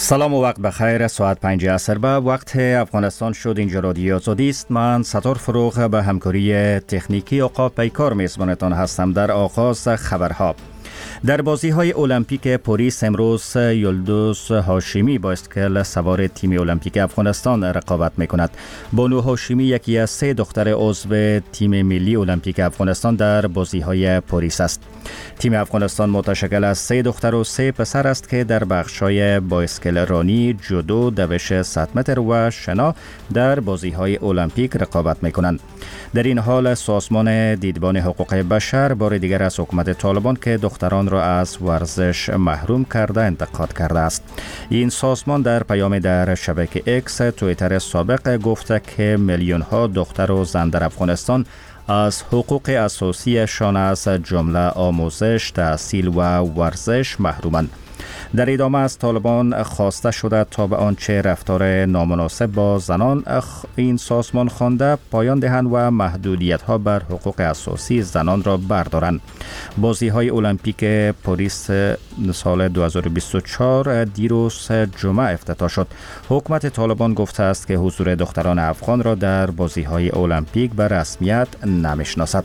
سلام و وقت بخیر. ساعت 5 عصر به وقت افغانستان شد. اینجا رادیو آزادی است. من ستار فروغ به همکاری تکنیکی آقا پیکار میزبانتان هستم. در آغاز خبرها: در بازی‌های المپیک پاریس امروز یلدوز هاشمی با اسکل سوار تیم المپیک افغانستان رقابت می‌کند. بانو هاشمی یکی از 3 دختر عضو تیم ملی المپیک افغانستان در بازی‌های پاریس است. تیم افغانستان متشکل از 3 دختر و 3 پسر است که در بخش‌های با اسکل رانی، جودو، دوش 100 متر و شنا در بازی‌های المپیک رقابت می‌کنند. در این حال سازمان دیدبان حقوق بشر بار دیگر از حکومت طالبان که دختران را از ورزش محروم کرده انتقاد کرده است. این سازمان در پیام در شبکه اکس توییتر سابق گفته که میلیون ها دختر و زن در افغانستان از حقوق اساسیشان از جمله آموزش، تحصیل و ورزش محرومند. در ادامه از طالبان خواسته شده تا به آنچه رفتار نامناسب با زنان این سازمان خوانده پایان دهند و محدودیت‌ها بر حقوق اساسی زنان را بردارند. بازی‌های المپیک پاریس سال 2024 دیروز جمعه افتتاح شد. حکومت طالبان گفته است که حضور دختران افغان را در بازی‌های المپیک به رسمیت نمی‌شناسد.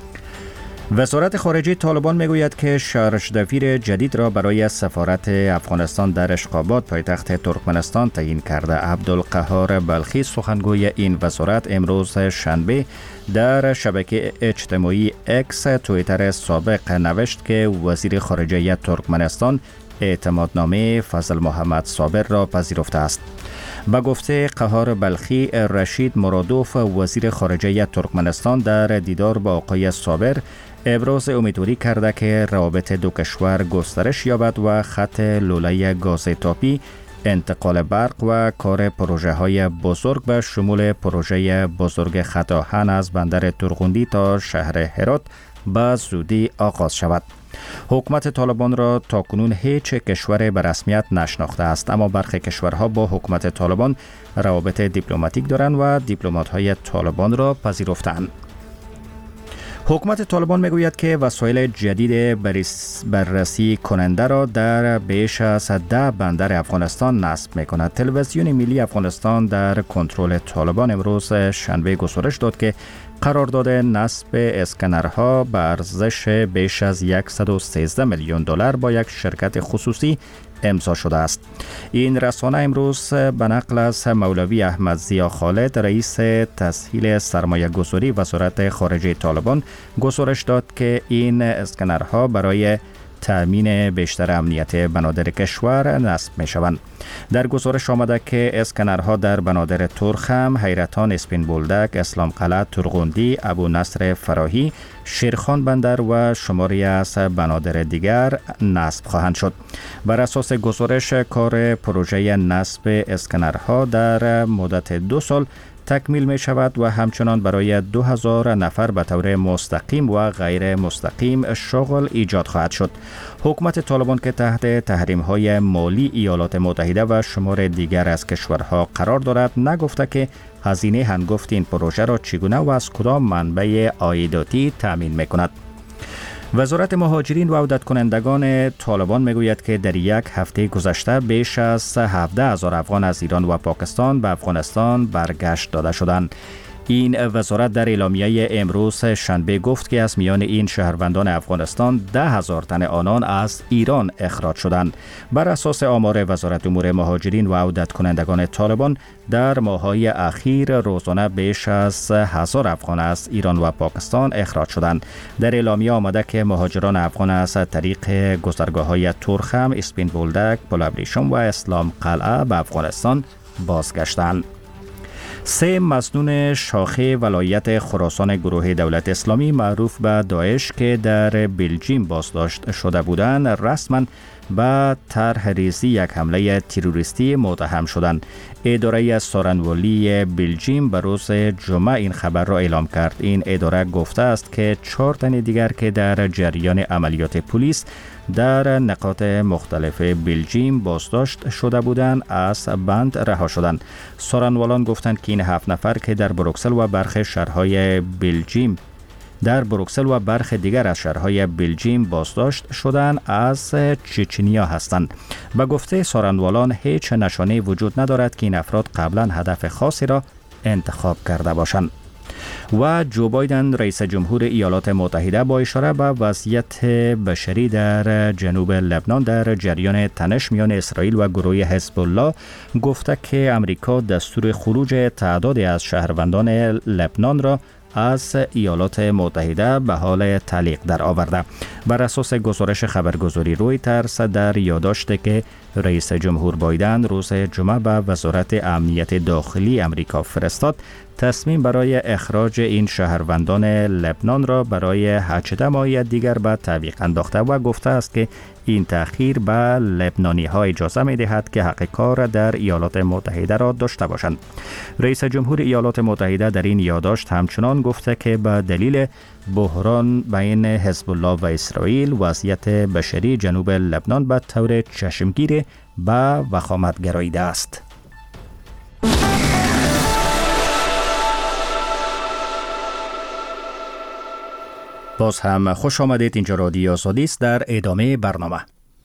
وزارت خارجه طالبان میگوید که شارژدفیر جدید را برای سفارت افغانستان در اشخاباد پایتخت ترکمنستان تعیین کرده. عبدالقهار بلخی سخنگوی این وزارت امروز شنبه در شبکه اجتماعی اکس توییتر سابق نوشت که وزیر خارجه ترکمنستان اعتمادنامه فضل محمد صابر را پذیرفته است. با گفته قهار بلخی، رشید مرادوف وزیر خارجه ترکمنستان در دیدار با آقای صابر ابراز امیدواری کرده که روابط دو کشور گسترش یابد و خط لوله گاز تاپی، انتقال برق و کار پروژه های بزرگ به شمول پروژه بزرگ خط آهن از بندر ترغوندی تا شهر هرات به زودی آغاز شود. حکومت طالبان را تاکنون هیچ کشور به رسمیت نشناخته است، اما برخی کشورها با حکومت طالبان روابط دیپلماتیک دارند و دیپلمات‌های طالبان را پذیرفتند. حکومت طالبان میگوید که وسایل جدید بررسی کننده را در بیش از 10 بندر افغانستان نصب میکند. تلویزیون ملی افغانستان در کنترل طالبان امروز شنبه گزارش داد که قرارداد نصب اسکنرها به ارزش بیش از 113 میلیون دلار با یک شرکت خصوصی امضا شده است. این رسانه امروز به نقل از مولوی احمد ضیا خالد رئیس تسهیل سرمایه گذاری وزارت خارجه طالبان گزارش داد که این اسکنرها برای تأمین بیشتر امنیت بنادر کشور نصب می شوند. در گزارش آمده که اسکنرها در بنادر ترخم، حیرتان، اسپین بولدک، اسلام قلعه، ترغوندی، ابو نصر فراهی، شیرخان بندر و شماری از بنادر دیگر نصب خواهند شد. بر اساس گزارش کار پروژه نصب اسکنرها در مدت 2 سال تکمیل می شود و همچنان برای 2000 نفر به طور مستقیم و غیر مستقیم شغل ایجاد خواهد شد. حکومت طالبان که تحت تحریم های مالی ایالات متحده و شمار دیگر از کشورها قرار دارد، نگفته که هزینه هنگفت این پروژه را چگونه و از کدام منبع عایداتی تامین می کند. وزارت مهاجرین و عودت کنندگان طالبان میگوید که در یک هفته گذشته بیش از 17,000 افغان از ایران و پاکستان به افغانستان برگشت داده شدند. این وزارت در اعلامیه امروز شنبه گفت که از میان این شهروندان افغانستان 10,000 تن آنان از ایران اخراج شدند. بر اساس آمار وزارت امور مهاجرین و عودت کنندگان طالبان در ماه‌های اخیر روزانه بیش از 1000 افغان از ایران و پاکستان اخراج شدند. در اعلامیه آمده که مهاجران افغان از طریق گذرگاه‌های ترخم، اسپین بولدک، پل ابریشم و اسلام قلعه به افغانستان بازگشتند. 3 مسنون شاخه ولایت خراسان گروه دولت اسلامی معروف به داعش که در بلژیم بازداشت شده بودند رسما به طرح ریزی یک حمله تروریستی متهم شدند. اداره سارنوالی بلژیم به روز جمعه این خبر را اعلام کرد. این اداره گفته است که 4 تن دیگر که در جریان عملیات پلیس در نقاط مختلف بلژیم بازداشت شده بودند از بند رها شدند. سارنوالان گفتند که این 7 نفر که در بروکسل و برخی شهرهای بلژیم در بروکسل و برخی دیگر از شهرهای بلژیم بازداشت شدند از چچنیا هستند. به گفته سارنوالان هیچ نشانه وجود ندارد که این افراد قبلا هدف خاصی را انتخاب کرده باشند. و جو بایدن رئیس جمهور ایالات متحده با اشاره به وضعیت بشری در جنوب لبنان در جریان تنش میان اسرائیل و گروه حزب الله گفته که امریکا دستور خروج تعدادی از شهروندان لبنان را از ایالات متحده به حال تعلیق در آورده. بر اساس گزارش خبرگزاری رویترز در یادداشتی که رئیس جمهور بایدن روز جمعه به وزارت امنیت داخلی امریکا فرستاد، تصمیم برای اخراج این شهروندان لبنان را برای 18 ماه دیگر به تعویق انداخته و گفته است که این تأخیر به لبنانی ها اجازه می دهد که حق کار در ایالات متحده را داشته باشند. رئیس جمهور ایالات متحده در این یادداشت همچنان گفته که به دلیل بحران بین حزب الله و اسرائیل وضعیت بشری جنوب لبنان به طور چشمگیر به وخامت گراییده است. باز هم خوش آمدید. اینجا رادیو آزادی است. در ادامه برنامه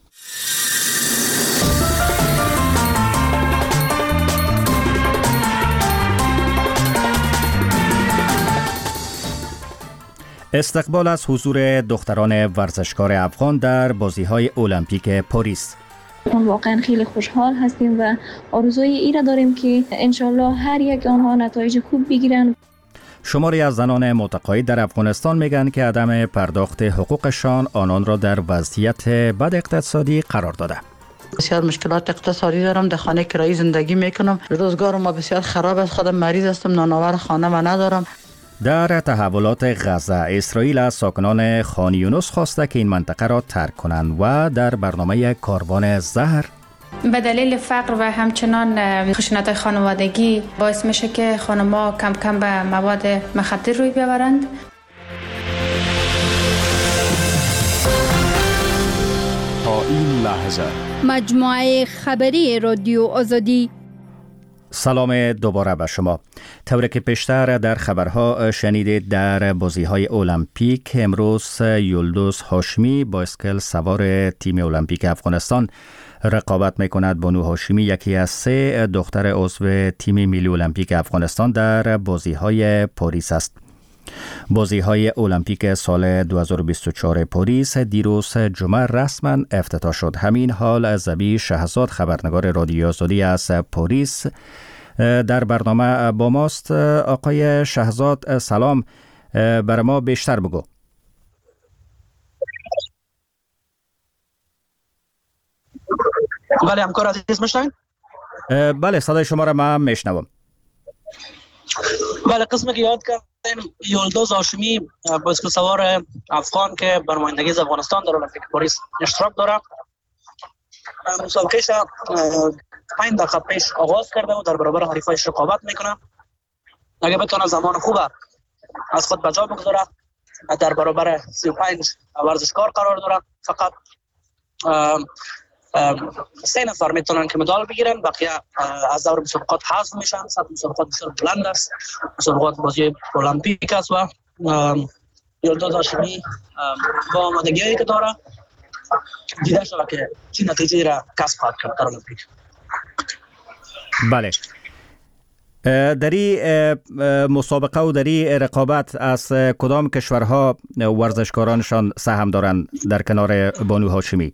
استقبال از حضور دختران ورزشکار افغان در بازی‌های المپیک پاریس. واقعا خیلی خوشحال هستیم و آرزوی ای را داریم که انشالله هر یک آنها نتایج خوب بگیرن. شماری از زنان متقاعد در افغانستان میگن که عدم پرداخت حقوقشان آنان را در وضعیت بد اقتصادی قرار داده. بسیار مشکلات اقتصادی دارم، در خانه کرایی زندگی میکنم، روزگار ما بسیار خراب است، خودم مریض هستم، نانآور خانه ما ندارم. در تحولات غزه، اسرائیل از ساکنان خان یونس خواسته که این منطقه را ترک کنند و در برنامه کاروان زهر به دلیل فقر و همچنان خشونت‌های خانوادگی باعث میشه که خانم‌ها کم کم به مواد مخدر روی بیاورند. تا این لحظه مجموعه خبری رادیو آزادی. سلام دوباره به شما. طوری که پیشتر در خبرها شنیدید، در بازی‌های المپیک امروز یلدوز هاشمی بایسکل سوار تیم المپیک افغانستان رقابت میکند. بانو هاشمی یکی از 3 دختر عضو تیم ملی المپیک افغانستان در بازی‌های پاریس است. بازی‌های المپیک سال 2024 پاریس دیروز جمعه رسما افتتاح شد. همین حال زبی شهزاد خبرنگار رادیو آزادی از پاریس در برنامه با ماست. آقای شهزاد سلام، برای ما بیشتر بگو. بله همکار عزیز میشنوید؟ بله صدای شما را من میشنوم. بله، قسمی که یاد کردیم یلدوز هاشمی بایسکل سوار افغان که بر نمایندگی از افغانستان در المپیک پاریس اشتراک داره، مسابقهش 5 دقیقه پیش آغاز کرده و در برابر حریفایش رقابت میکنه. اگه بتونه زمان خوب از خود به جا بگذاره، در برابر 35 ورزشکار قرار داره. فقط 3 نفر میتونن که مدال بگیرن، بقیه از دور مسابقات حذف میشن. سطح مسابقات بسیار بلند است، مسابقات بازی المپیک است و یلدوز هاشمی با آمادگی‌ای که داره دیده شده که چه نتیجه را کسب خواهد کرد در المپیک. بله، در این مسابقه و در این رقابت از کدام کشورها ورزشکارانشان سهم دارند در کنار بانو هاشمی؟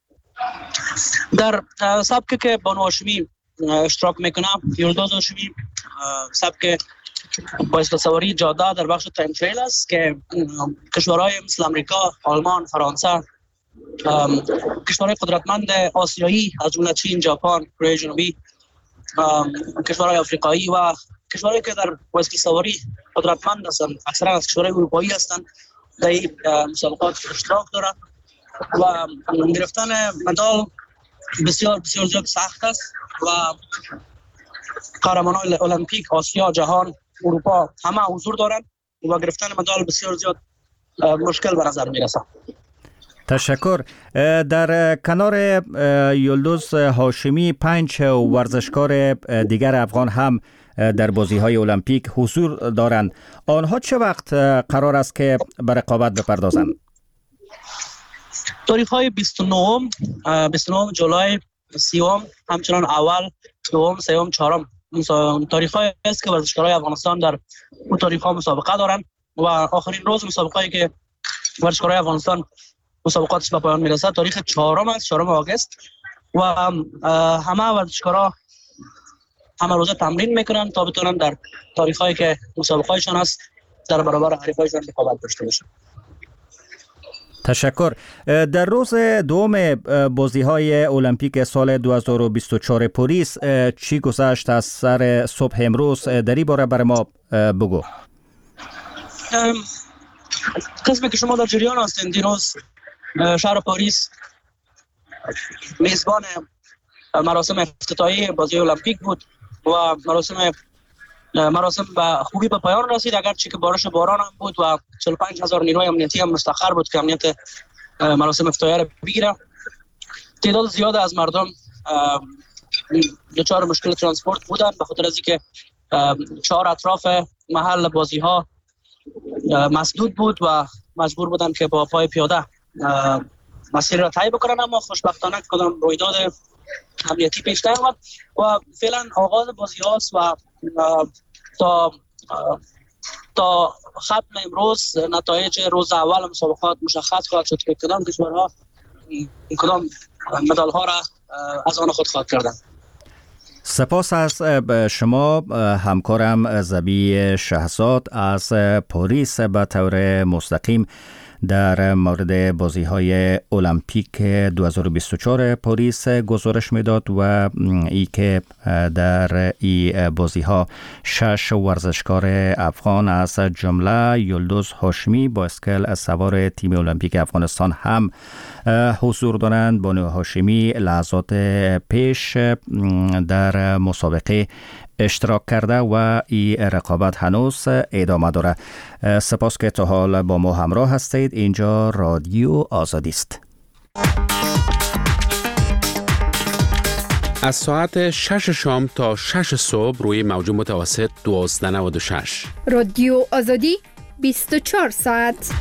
در سبکی که بانو هاشمی اشتراک میکنه، یلدوز هاشمی سبک بایسکل سواری جاده در بخش تایم تریل است که کشورهای مثل امریکا، آلمان، فرانسه، کشورهای قدرتمند آسیایی از جمله چین، ژاپن، کره جنوبی، کشورهای آفریقایی و کشورهایی که در بایسکل سواری قدرتمند هستند اکثرا از کشورهای اروپایی هستند در این مسابقات اشتراک دارند و گرفتن مدال بسیار بسیار زیاد سخت است و قهرمانان المپیک آسیا، جهان، اروپا همه حضور دارند و گرفتن مدال بسیار زیاد مشکل به نظر میرسه. تشکر. در کنار یلدوز هاشمی 5 ورزشکار دیگر افغان هم در بازی‌های المپیک حضور دارند. آنها چه وقت قرار است که به رقابت بپردازند؟ تاریخ‌های 29 جولای، 30 همچنان اول، دوم، سوم، چهارم تاریخ‌های است که ورزشکارای افغانستان در اون تاریخ‌ها مسابقه دارند و آخرین روز مسابقه‌ای که ورزشکارای افغانستان مسابقاتش به پایان میرسه تاریخ 4 است، 4 آگوست و همه ورزشکارا همه روزه تمرین میکنن تا بتونن در تاریخ‌هایی که مسابقه‌ایشان است در برابر حریفایشان رقابت داشته باشند. تشکر. در روز دوم بازی‌های المپیک سال 2024 پاریس چی گذشت از سر صبح امروز؟ در این باره برای ما بگو. قسمی که شما در جریان هستین، دیروز شهر پاریس میزبان مراسم افتتاحیه بازی المپیک بود و مراسم به خوبی به پایان رسید، اگرچه که بارش باران هم بود و 45,000 نیروی امنیتی هم مستقر بود که امنیت مراسم افتتاحیه را بگیره. تعداد زیاد از مردم دچار مشکل ترانسپورت بودند به خاطر از اینکه 4 اطراف محل بازی ها مسدود بود و مجبور بودند که با پای پیاده مسیر را طی بکنن، اما خوشبختانه کدام رویداد امنیتی پیش نیامد و فعلا آغاز بازی هاست و تا ختم امروز نتایج روز اول مسابقات مشخص خواهد شد که کدام کشورها کدام مدال ها را از آن خود خواهد کردند. سپاس از شما همکارم زبی شهزاد از پاریس به طور مستقیم در مورد بازی‌های المپیک 2024 پاریس گزارش میداد و ای که در این بازی‌ها 6 ورزشکار افغان از جمله یلدوز هاشمی با اسکل سوار تیم المپیک افغانستان هم حضور دارند. بانو هاشمی لحظات پیش در مسابقه اشتراک کرده و این رقابت هنوز ادامه داره. سپاس که تا حال با ما همراه هستید. اینجا رادیو آزادی است. از ساعت 6 شام تا 6 صبح روی موج متوسط 1296 رادیو آزادی 24 ساعت.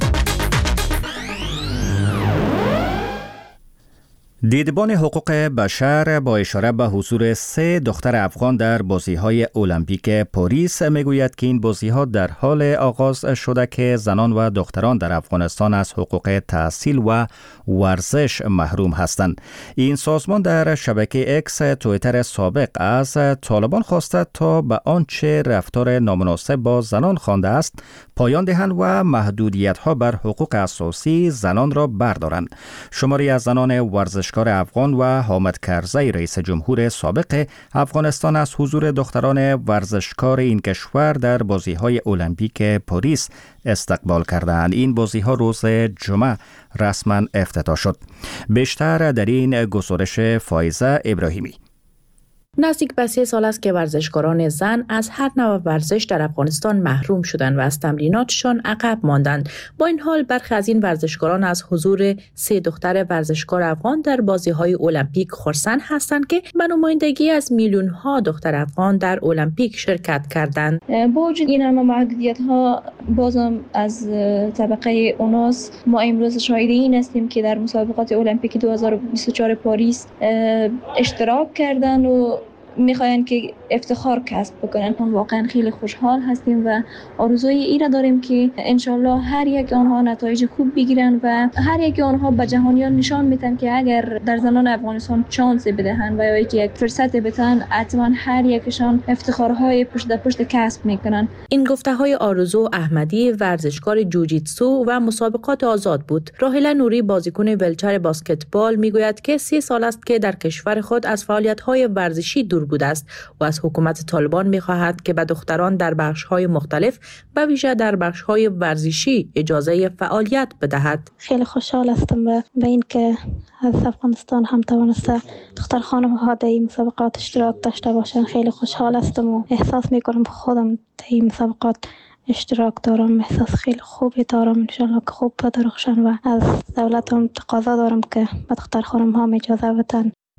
دیدبان حقوق بشر با اشاره به حضور 3 دختر افغان در بازی‌های المپیک پاریس میگوید که این بازی‌ها در حال آغاز شده که زنان و دختران در افغانستان از حقوق تحصیل و ورزش محروم هستند. این سازمان در شبکه اکس توییتر سابق از طالبان خواسته تا به آنچه رفتار نامناسب با زنان خوانده است پایان دهند و محدودیت‌ها بر حقوق اساسی زنان را بردارند. شماری از زنان ورزشکار افغان و حامد کرزی رئیس جمهور سابق افغانستان از حضور دختران ورزشکار این کشور در بازی‌های المپیک پاریس استقبال کردند. این بازی‌ها روز جمعه رسما افتتاح شد. بیشتر در این گزارش فایزه ابراهیمی. نزدیک به 3 سال است که ورزشکاران زن از هر نوع ورزش در افغانستان محروم شدند و از تمریناتشان عقب ماندند. با این حال برخی از این ورزشکاران از حضور 3 دختر ورزشکار افغان در بازی‌های المپیک خرسند هستند که به نمایندگی از میلیون‌ها دختر افغان در المپیک شرکت کردند. با وجود این همه محدودیت‌ها بازم از طبقه اوناس ما امروز شاهد این هستیم که در مسابقات المپیک 2024 پاریس اشتراک کردند و میخواین که افتخار کسب بکنن. واقعا خیلی خوشحال هستیم و آرزوی ای را داریم که انشالله هر یک آنها نتایج خوب بگیرن و هر یک آنها به جهانیان نشان میتن که اگر در زنان افغانستان شانس بدهن و یا یک فرصت بدن حتما هر یکشان افتخارهای پشت در پشت کسب میکنن. این گفته های آرزو احمدی ورزشکار جوجیتسو و مسابقات آزاد بود. راحله نوری بازیکن ویلچر بسکتبال میگوید که 3 سال است که در کشور خود از فعالیت‌های ورزشی دور بوده است و از حکومت طالبان می‌خواهد که به دختران در بخش‌های مختلف به ویژه در بخش‌های ورزشی اجازه فعالیت بدهد. خیلی خوشحال هستم به اینکه از افغانستان هم توانسته دختر خانم‌ها در این مسابقات اشتراک داشته باشند. خیلی خوشحال هستم و احساس می‌کنم خودم در این مسابقات اشتراک دارم. احساس خیلی خوبی دارم. انشالله که خوب بدرخشن و از دولت هم تقاضا دارم که به دختر خانم‌ها اجازه بدن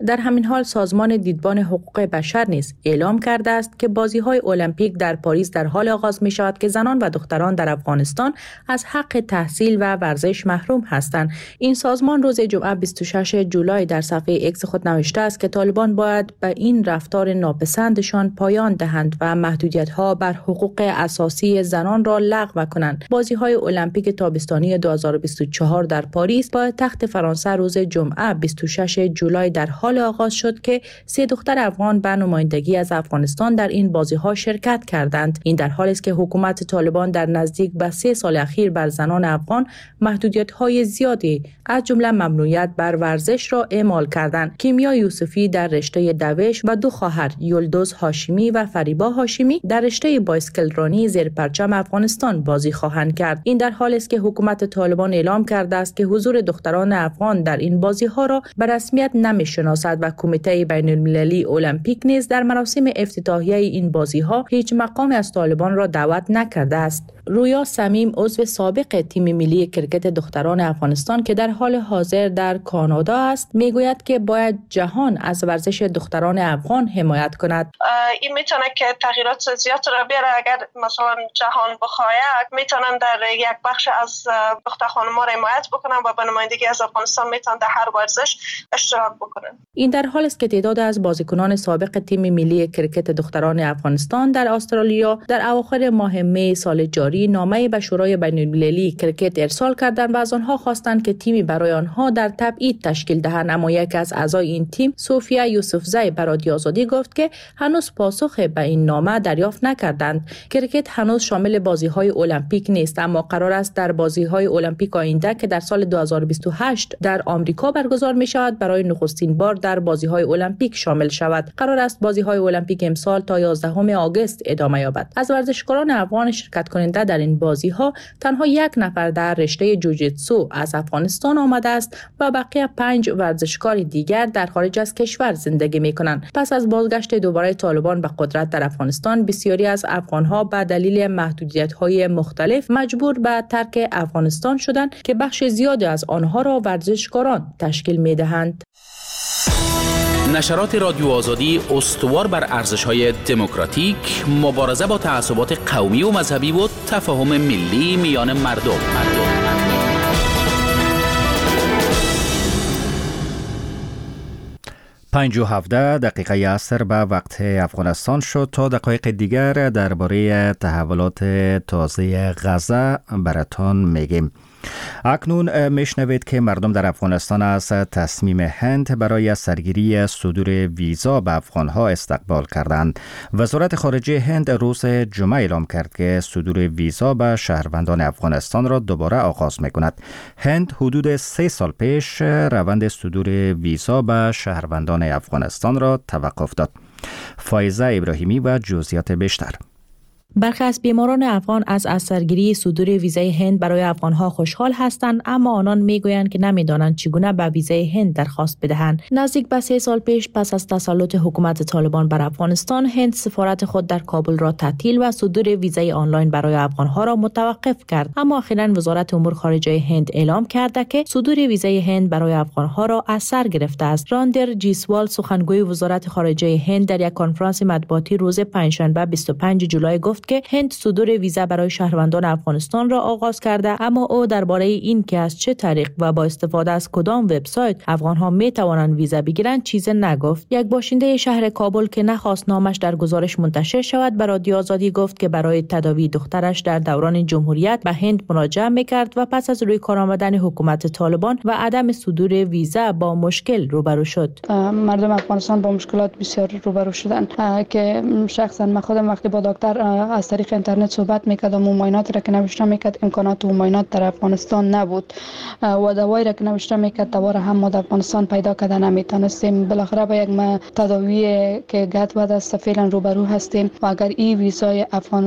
در همین حال سازمان دیدبان حقوق بشر نیز اعلام کرده است که بازی‌های المپیک در پاریس در حال آغاز می‌شود که زنان و دختران در افغانستان از حق تحصیل و ورزش محروم هستند. این سازمان روز جمعه 26 جولای در صفحه ایکس خود نوشته است که طالبان باید به این رفتار ناپسندشان پایان دهند و محدودیت‌ها بر حقوق اساسی زنان را لغو کنند. بازی‌های المپیک تابستانی 2024 در پاریس با تخت فرانسه روز جمعه 26 جولای در حال آغاز شد که 3 دختر افغان به نمایندگی از افغانستان در این بازی‌ها شرکت کردند. این در حالی است که حکومت طالبان در نزدیک به 3 سال اخیر بر زنان افغان محدودیت‌های زیادی از جمله ممنوعیت بر ورزش را اعمال کردند. کیمیا یوسفی در رشته دوش و 2 خواهر یلدوز هاشمی و فریبا هاشمی در رشته بایسکل رانی زیر پرچم افغانستان بازی خواهند کرد. این در حالی است که حکومت طالبان اعلام کرده است که حضور دختران افغان در این بازی‌ها را به رسمیت نمی‌شناسد و کمیته بین‌المللی المپیک نیز در مراسم افتتاحیه این بازی‌ها هیچ مقامی از طالبان را دعوت نکرده است. رویا صمیم عضو سابق تیم ملی کرکت دختران افغانستان که در حال حاضر در کانادا است میگوید که باید جهان از ورزش دختران افغان حمایت کند. این میتونه که تغییرات زیاد را بیاره. اگر مثلا جهان بخواهد میتونن در یک بخش از دختر خانم‌ها را حمایت بکنن و به نمایندگی از افغانستان میتونن در هر ورزش اشتراک بکنن. این در حالی است که تعداد از بازیکنان سابق تیم ملی کرکت دختران افغانستان در استرالیا در اواخر ماه می سال جاری نامه به شورای بین‌المللی کرکت ارسال کردند و از آنها خواستند که تیمی برای آنها در تبعید تشکیل دهند. اما یک از اعضای این تیم سوفیا یوسفزی به رادیو آزادی گفت که هنوز پاسخ به این نامه دریافت نکردند. کرکت هنوز شامل بازی‌های المپیک نیست، اما قرار است در بازی‌های المپیک آینده که در سال 2028 در آمریکا برگزار می‌شود برای نخستین بار در بازی‌های المپیک شامل شود. قرار است بازی‌های المپیک امسال تا 11 آگوست ادامه یابد. از ورزشکاران افغان شرکت کننده در این بازی‌ها تنها 1 نفر در رشته جوجیتسو از افغانستان آمده است و بقیه 5 ورزشکار دیگر در خارج از کشور زندگی می‌کنند. پس از بازگشت دوباره طالبان به قدرت در افغانستان، بسیاری از افغان‌ها به دلیل محدودیت‌های مختلف مجبور به ترک افغانستان شدند که بخش زیادی از آنها را ورزشکاران تشکیل می‌دهند. نشرات رادیو آزادی استوار بر ارزش‌های دموکراتیک، مبارزه با تعصبات قومی و مذهبی و تفاهم ملی میان مردم. 5:17 دقیقه عصر به وقت افغانستان شد. تا دقایق دیگر درباره تحولات تازه غزه براتان میگیم. اکنون میشنوید که مردم در افغانستان از تصمیم هند برای سرگیری صدور ویزا به افغانها استقبال کردند. وزارت خارجه هند روز جمعه اعلام کرد که صدور ویزا به شهروندان افغانستان را دوباره آغاز می‌کند. هند حدود 3 سال پیش روند صدور ویزا به شهروندان افغانستان را توقف داد. فایزه ابراهیمی و جزئیات بیشتر. برخی از بیماران افغان از سرگیری صدور ویزای هند برای افغانها خوشحال هستند، اما آنان میگویند که نمیدانند چگونه به ویزای هند درخواست بدهند. نزدیک به 3 سال پیش پس از تسلط حکومت طالبان بر افغانستان، هند سفارت خود در کابل را تعطیل و صدور ویزای آنلاین برای افغانها را متوقف کرد. اما اخیراً وزارت امور خارجه هند اعلام کرده که صدور ویزای هند برای افغانها را از سر گرفته است. راندر جیسوال سخنگوی وزارت خارجه هند در یک کنفرانس مطبوعاتی روز پنجشنبه 25 جولای گفت که هند صدور ویزا برای شهروندان افغانستان را آغاز کرده، اما او درباره این که از چه طریق و با استفاده از کدام وبسایت افغانها می توانند ویزا بگیرند چیزی نگفت. یک باشنده شهر کابل که نخواست نامش در گزارش منتشر شود به رادیو آزادی گفت که برای تداوی دخترش در دوران جمهوریت به هند مراجعه می‌کرد و پس از روی کار آمدن حکومت طالبان و عدم صدور ویزا با مشکل روبرو شد. مردم افغانستان با مشکلات بسیار روبرو شدند که شخصا من خودم وقتی با دکتر از طریق اینترنت صحبت میکردم و معایناتی را که نوشته میکرد امکانات و معاینات در افغانستان نبود و دوایی را که نوشته میکرد دوباره هم ما در افغانستان پیدا کرده نمیتونستیم. بالاخره با یک تداوی که گت بعد از فعلا روبرو هستیم و اگر این ویزای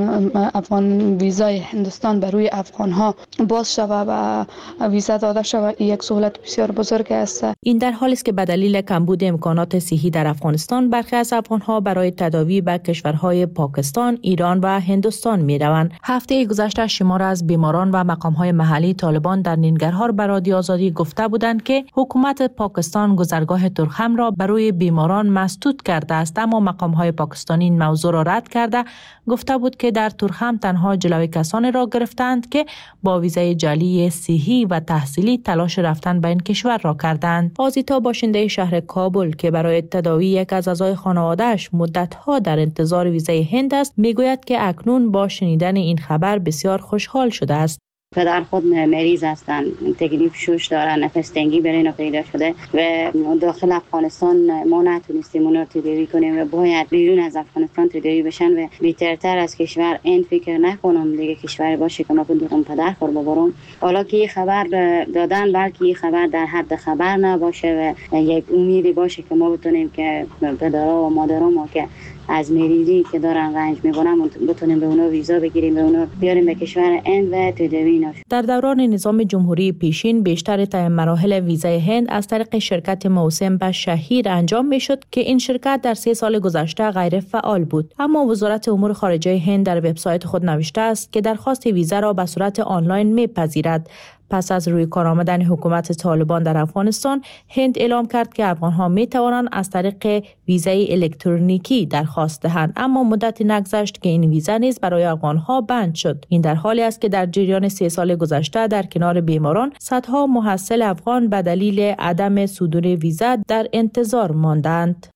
افغان ویزای هندوستان بر روی افغان ها باز شود و ویزا داده شود، این یک سهولت بسیار بزرگ است. این در حالی است که به دلیل کمبود امکانات صحی در افغانستان برخی از افغان ها برای تداوی به کشورهای پاکستان، ایران و به هندوستان می روند. هفته گذشته شمار از بیماران و مقام‌های محلی طالبان در ننگرهار به رادیو آزادی گفته بودند که حکومت پاکستان گذرگاه ترخم را برای بیماران مسدود کرده است، اما مقام‌های پاکستانی این موضوع را رد کرده گفته بود که در ترخم تنها جلوی کسانی را گرفتند که با ویزای جعلی صحی و تحصیلی تلاش رفتن به این کشور را کردند. آزیتا باشنده شهر کابل که برای تداوی یک از اعضای خانواده‌اش مدت‌ها در انتظار ویزای هند است، میگوید که اکنون با شنیدن این خبر بسیار خوشحال شده است. پدر خود مریض هستند، تکلیف شوش دارن، نفس تنگی برای اینا پیدا شده و داخل افغانستان ما نتونستیم اونا رو تداوی کنیم و باید بیرون از افغانستان تداوی بشن و بهترتر از کشور این فکر نکنم دیگه کشور باشه که ما بتونیم پدر خود ببرم. حالا که این خبر دادن بلکه این خبر در حد خبر نباشه و یک امیدی باشه که ما بتونیم که پدرها و مادرها ما که از مریضی که دارن رنج میبرن بتونیم به اونا ویزا بگیریم، به اونا بیاریم به کشور هند و تداوی نشون. در دوران نظام جمهوری پیشین بیشتر طی مراحل ویزای هند از طریق شرکت موسم به شهیر انجام میشد که این شرکت در 3 سال گذشته غیر فعال بود. اما وزارت امور خارجه هند در وبسایت خود نوشته است که درخواست ویزا را به صورت آنلاین میپذیرد. پس از روی کار آمدن حکومت طالبان در افغانستان، هند اعلام کرد که افغان‌ها می توانند از طریق ویزای الکترونیکی درخواست دهند، اما مدتی نگذشت که این ویزا نیز برای افغان‌ها بند شد. این در حالی است که در جریان 3 سال گذشته در کنار بیماران، صدها محصل افغان به دلیل عدم صدور ویزا در انتظار ماندند.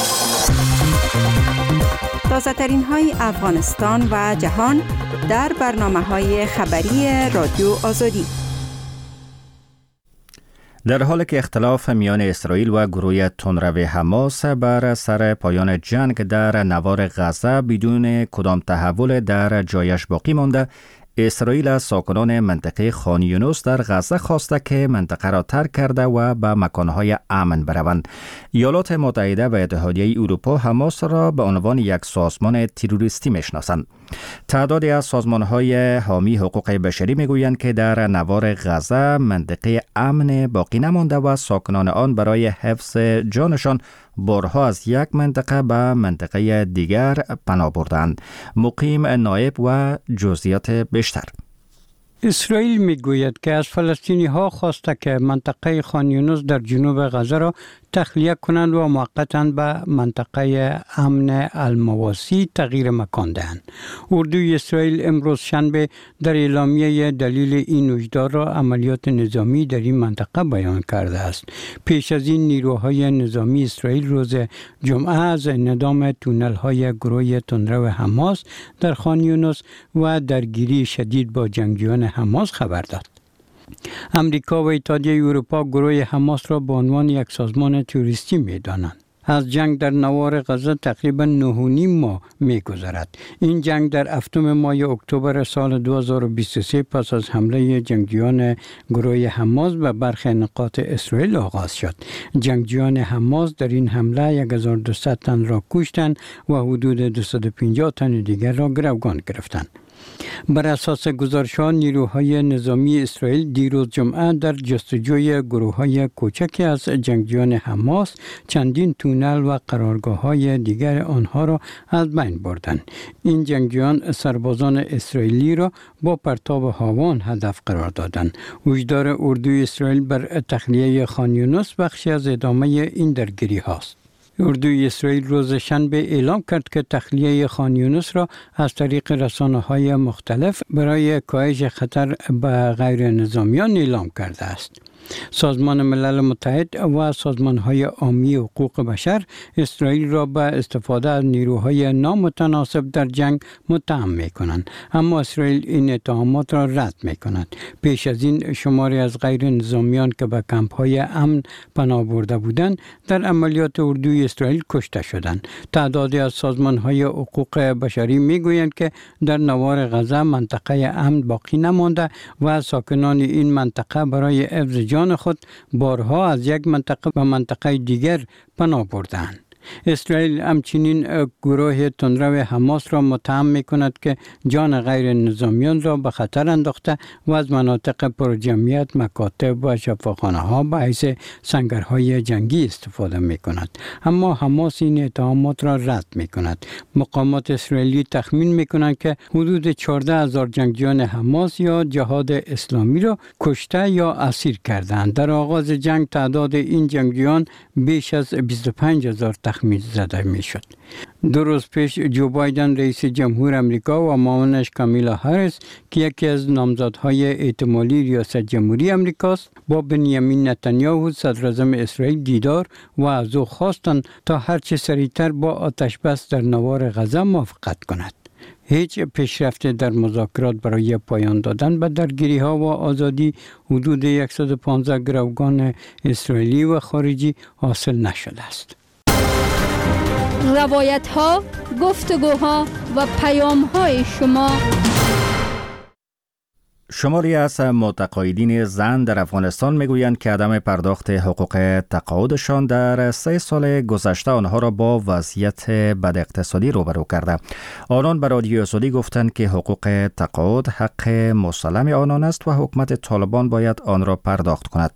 تازه‌ترین های افغانستان و جهان در برنامه‌های خبری رادیو آزادی. در حالی که اختلاف میان اسرائیل و گروه تندرو حماس بر سر پایان جنگ در نوار غزه بدون کدام تحول در جایش باقی مانده، اسرائیل از ساکنان منطقه خان یونس در غزه خواسته که منطقه را ترک کرده و به مکانهای امن بروند. ایالات متحده و اتحادیه اروپا حماس را به عنوان یک سازمان تروریستی میشناسند. تعدادی از سازمانهای حامی حقوق بشری میگویند که در نوار غزه منطقه امن باقی نمانده و ساکنان آن برای حفظ جانشان بارها از یک منطقه به منطقه دیگر پناه بردند. مقیم نایب و جزئیات بیشتر. اسرائیل میگوید که از فلسطینی ها خواسته که منطقه خان یونس در جنوب غزه را تخلیه کنند و موقتا به منطقه امن المواسی تغییر مکان دهند. اردوی اسرائیل امروز شنبه در اعلامیه دلیل این هشدار را عملیات نظامی در این منطقه بیان کرده است. پیش از این نیروهای نظامی اسرائیل روز جمعه از انهدام تونل های گروه تندرو حماس در خان یونس و درگیری شدید با جنگجویان حماس خبر داد. امریکا و اتحادیه اروپا گروه حماس را به عنوان یک سازمان تروریستی می‌دانند. از جنگ در نوار غزه تقریباً 9.5 ماه می‌گذرد. این جنگ در 7 ماه اکتبر سال 2023 پس از حمله جنگجویان گروه حماس به برخی نقاط اسرائیل آغاز شد. جنگجویان حماس در این حمله 1200 تن را کشتند و حدود 250 تن دیگر را گروگان گرفتند. بر اساس گزارش‌ها نیروهای نظامی اسرائیل دیروز جمعه در جستجوی گروه‌های کوچکی از جنگجویان حماس چندین تونل و قرارگاه‌های دیگر آنها را از بین بردند. این جنگجویان سربازان اسرائیلی را با پرتاب هاوان هدف قرار دادند. هشدار اردوی اسرائیل بر تخلیه خان یونس بخشی از ادامه این درگیری هاست. اردوی اسرائیل روز شنبه اعلام کرد که تخلیه خان یونس را از طریق رسانه‌های مختلف برای کاهش خطر به غیر نظامیان اعلام کرده است. سازمان ملل متحد و سازمان‌های عامی حقوق بشر اسرائیل را به استفاده از نیروهای نامتناسب در جنگ متهم می‌کنند، اما اسرائیل این اتهامات را رد می‌کند. پیش از این شماری از غیر نظامیان که به کمپ‌های امن پناه برده بودند در عملیات اردوی اسرائیل کشته شدند. تعدادی از سازمان‌های حقوق بشری می‌گویند که در نوار غزه منطقه امن باقی نمانده و ساکنان این منطقه برای حفظ جان خود بارها از یک منطقه به منطقه دیگر پناه بردند. اسرائیل همچنین گروه تندرو حماس را متهم می کند که جان غیر نظامیان را به خطر انداخته و از مناطق پرجمعیت مکاتب و شفاخانه ها به حیث سنگرهای جنگی استفاده می کند. اما حماس این اتهامات را رد می کند. مقامات اسرائیلی تخمین می کنند که حدود 14,000 جنگجویان حماس یا جهاد اسلامی را کشته یا اسیر کردند. در آغاز جنگ تعداد این جنگجویان بیش از 25,000 تخمین زده می شد. 2 روز پیش جو بایدن رئیس جمهور امریکا و معاونش کامیلا هریس که یکی از نامزدهای احتمالی ریاست جمهوری امریکاست با بنیامین نتانیاهو صدر اعظم اسرائیل دیدار و از او خواستند تا هرچه سریعتر با آتش بس در نوار غزه موافقت کند. هیچ پیشرفت در مذاکرات برای پایان دادن به درگیری ها و آزادی حدود 115 گروگان اسرائیلی و خارجی حاصل نشده است. روایت ها، گفتگوها و پیام های شما. شماری از متقاعدین زن در افغانستان میگویند که عدم پرداخت حقوق تقاعدشان در 3 سال گذشته آنها را با وضعیت بد اقتصادی روبرو کرده. آنان به رادیو آزادی گفتند که حقوق تقاعد حق مسلم آنان است و حکومت طالبان باید آن را پرداخت کند.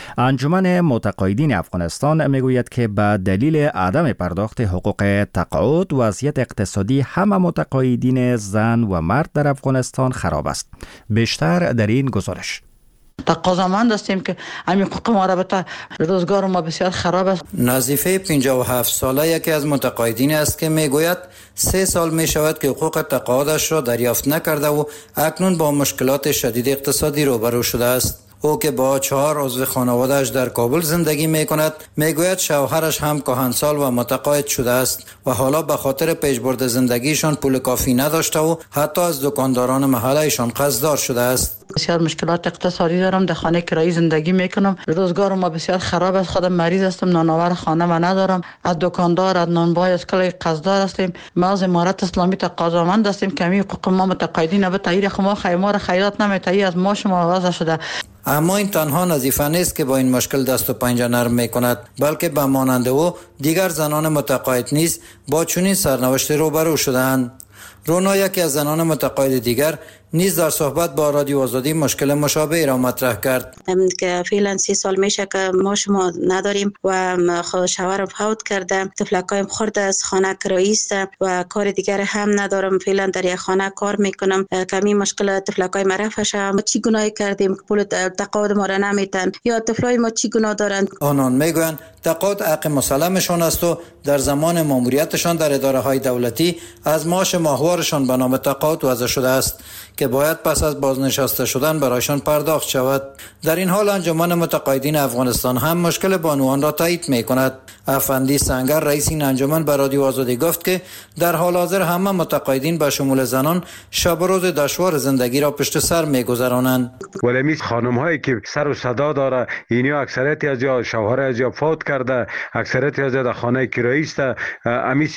انجمن متقاعدین افغانستان میگوید که به دلیل عدم پرداخت حقوق تقاعد وضعیت اقتصادی همه متقاعدین زن و مرد در افغانستان خراب است. بیشتر در این گزارش. تقاضامند هستیم که همین حقوق ما را بتا، روزگار ما بسیار خراب است. نظیفه 57 ساله یکی از متقاعدین است که میگوید 3 سال می شود که حقوق تقاعدش را دریافت نکرده و اکنون با مشکلات شدید اقتصادی روبرو شده است. او که با 4 عضو خانواده‌اش در کابل زندگی می کند میگوید شوهرش هم کهنسال و متقاعد شده است و حالا به خاطر پیشبرد زندگیشان پول کافی نداشته و حتی از دکانداران محله‌شان قرضدار شده است. بسیار مشکلات اقتصادی دارم، در خانه کرایی زندگی میکنم، روزگار ما بسیار خراب است. خودم مریض هستم، نانآور خانه و ندارم، از دکاندار از نانبای از کلی قرضدار هستیم. ما از امارت اسلامی تقاضامند هستیم که همین حقوق ما متقاعدین به تایید ما خیمار خیرات نمیتایی از ما شما وضع شده. اما این تنها نظیفه نیست که با این مشکل دست و پنجه نرم می کند، بلکه به مانند او دیگر زنان متقاعد نیز با چنین سرنوشت روبرو شده‌اند. رونا یکی از زنان متقاعد دیگر نیز در صحبت با رادیو آزادی مشکل مشابه را مطرح کرد. که فعلا 30 سال میشه که ما شما نداریم و شوهرم فوت کرده، طفلکایم خورده از خانه کرایی است و کار دیگر هم ندارم. فعلا در یک خانه کار میکنم. کمی مشکل طفلکای ما رفشه. ما چی گناهی کردیم که پول تقاعد ما را نمیتن یا طفلای ما چی گناه دارند؟ آنان میگویند تقاعد حق مسلمشان است و در زمان ماموریتشان در اداره های دولتی از معاش ماهوارشان به نام تقاعد وضع شده است که باید پس از بازنشسته شدن برایشان پرداخت شود. در این حال انجمن متقاعدین افغانستان هم مشکل بانوان را تایید می کند. افندی سنگر رئیس این انجمن به رادیو آزادی گفت که در حال حاضر همه متقاعدین به شمول زنان شب و روز دشوار زندگی را پشت سر می گذرانند. ولی خانم هایی که سر و صدا داره، اینیا اکثریتی از یا شوهر از یا فوت کرده، اکثریتی از در خانه کرایی است، امی